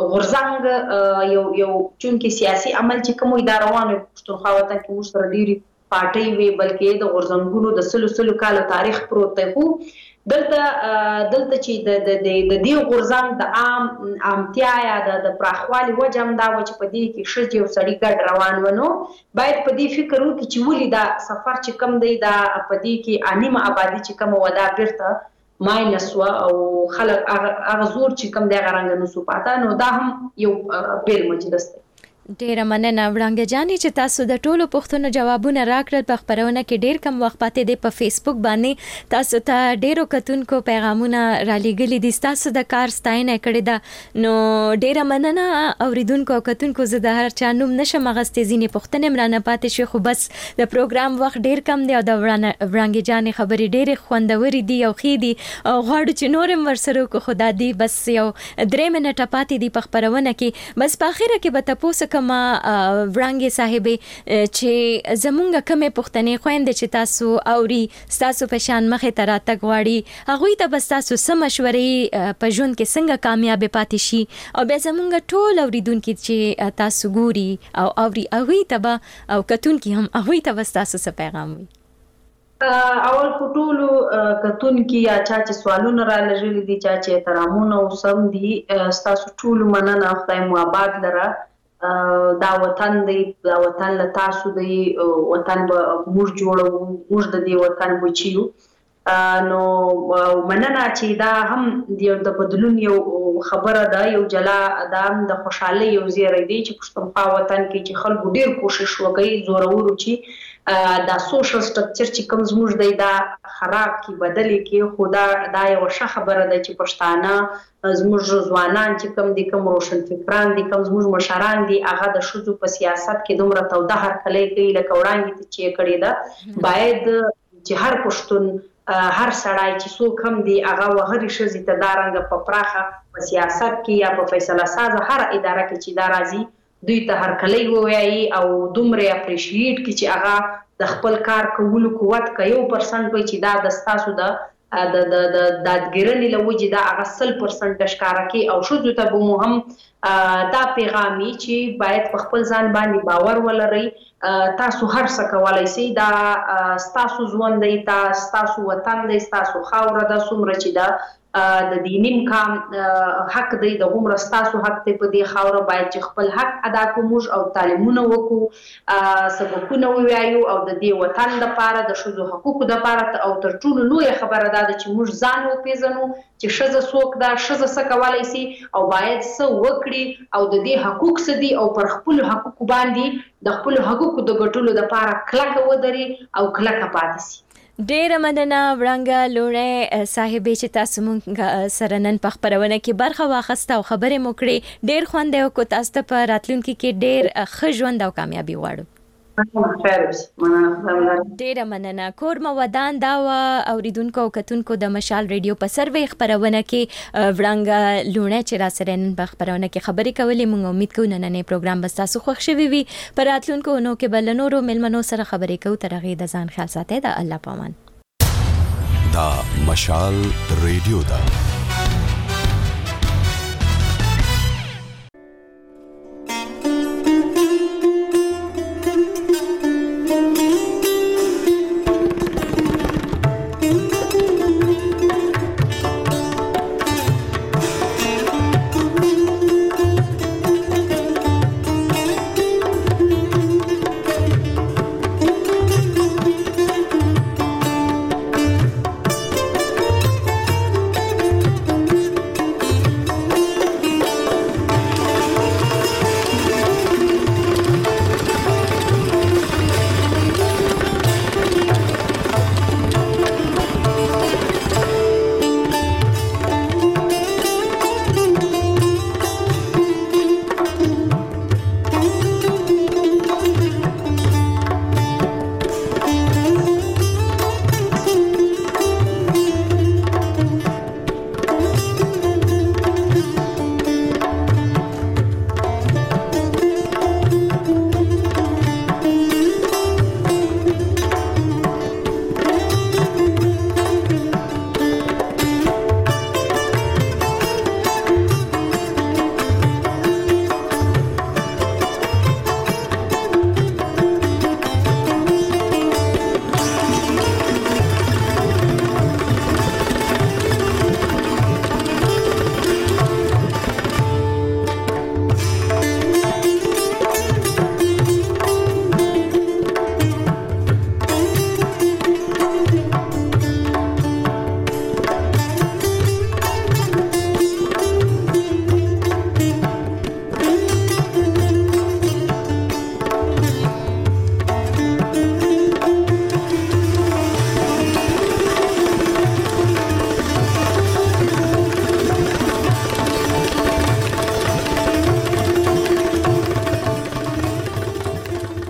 غورځنګ یو یو چونکې سیاسي عمل چې کوم اداره روانه پښتونخوا وطن کې موږ سره ډېری پارټۍ وي بلکې د غورځنګونو د سلو سلو کالو تاریخ پروت دی خو دلته دلته چې د د د دې غورځنګ د عام عامتیا یا د پراخوالي وجه هم دا و چې په دې کې ښځې او سړي ګډ روان ونو باید په دې فکر وکړي چې ولې دا سفر چې کم دی دا په دې کې انیمه آبادي چې کوم ودا بیرته ماینس وا او خلک هغه زور چې کوم دی غرانګ نو سو پاته نو دا هم یو بیل مجلس دی ډیره مننه وړانګه جانې چې تاسو د ټولو پوښتنو جوابونه راکړل په خبرونه کې ډیر کم وخت پاتې دی په فیسبوک باندې تاسو ته ډیرو کتونکو پیغامونه را لېږلي دي تاسو د کار ستاینه کړې ده نو ډیره مننه اوریدونکو او کتونکو زه د هر چا نوم نشم اغستې ځینې پوښتنې مې رانه پاتې شوې خو بس د پروګرام وخت ډیر کم دی او د وړانګې جانې خبرې ډیرې خوندورې دي او ښې دي او غواړو چې نور هم ورسره وکړو خو دا دي بس یو درې منټه پاتې دي په خبرونه کې بس په اخره کې به تاسو ما وړانګې صاحبې چې زمونږ کومې پوښتنې خويندې چې تاسو اوري تاسو په شان مخې ته راتګ غواړي هغوی ته بس تاسو سم مشورې په ژوند کې څنګه کامیاب پاتې شي او بیا زمونږ ټول اوریدونکو چې تاسو ګوري او اوري هغوی ته به او کتونکو هم هغوی ته بس تاسو څه پیغام وي اول ټولو کتونکو یا چا چې سوالونه را لږلي دي چا چې احترامونه او سم دي تاسو ټول مننه خدای مو آباد لره دا وطن دی دا وطن له تاسو دی وطن به موږ جوړو موږ د دې وطن بچیو نو مننه چې دا هم د بدلون یو خبره ده یو جلا دا هم د خوشحالۍ یو زیری دی چې پښتونخوا وطن کې چې خلکو ډیر کوشش وکړي زورورو چې دا سوشل سټرکچر چې کوم زموږ دی دا خراب کی بدلی کی خدا دا یو ښه خبره ده چې پښتانه زموږ ځوانان چې کوم دي کوم روشن فکران دي کوم زموږ مشران دي هغه د ښځو په سیاست کې دومره توده هرکلی کوي لکه وړاندې ته چې کړی ده باید چې هر پښتون هر سړی چې څوک هم دی هغه وهري ښځې ته دا رنګه په پراخه په سیاست کې یا په فیصله سازه هر اداره کې چې دا راځي دوی ته هرکلی ووایي او دومره اپریشیټ کی چې هغه د خپل کار کولو قوت کا یو پرسنټ وي چې دا د ستاسو د د د د دادګرنې لوجې دا هغه سل پرسنټ ښکارا کی او شو ته به مو هم دا پیغامي چې باید په خپل ځان باندې باور ولرئ تاسو هر څه کولای شئ دا تاسو ژوند دی تاسو وطن دی تاسو خاور ده څومره چې دا د دینیم کام حق دی د عمر تاسو حق ته په دې خاور باید چې خپل حق ادا کوو او تعلیمونه وکړو سبقونه ووایو او د دې وطن لپاره د شذو حقوقو لپاره او تر ټولو لوی خبره ده چې موږ ځان وپیژنو چې شذ څوک ده شذ څه کولای شي او باید څه وکړي او د دې حقوق څه دي او پر خپل حقوق باندې د خپل حقوقو د ګټلو لپاره کلک ودري او کلک پاتې شي ډیره مننه وړانګه لوړې صاحبې چې تاسو مونږ سره نن په خبرونه کې برخه واخیسته او خبرې مو کړې ډیر خوند یو کو تاسو ته په راتلونکي کې ډیر ښه ژوند او کامیابی غواړو ډیره مننه کور مو ودان دا اوریدونکو او کتونکو د مشال ریډیو په سروي خبرونه کې وړانګه لوړې چې را سره نن په خبرونه کې خبرې کولې مونږ امید کوو نن پروګرام بس تاسو خوښ شوي وي په راتلونکو نو کې بل نورو ملمنو سره خبرې کوو تر هغه د ځان خیال ساتئ د الله پامان دا مشال ریډیو دا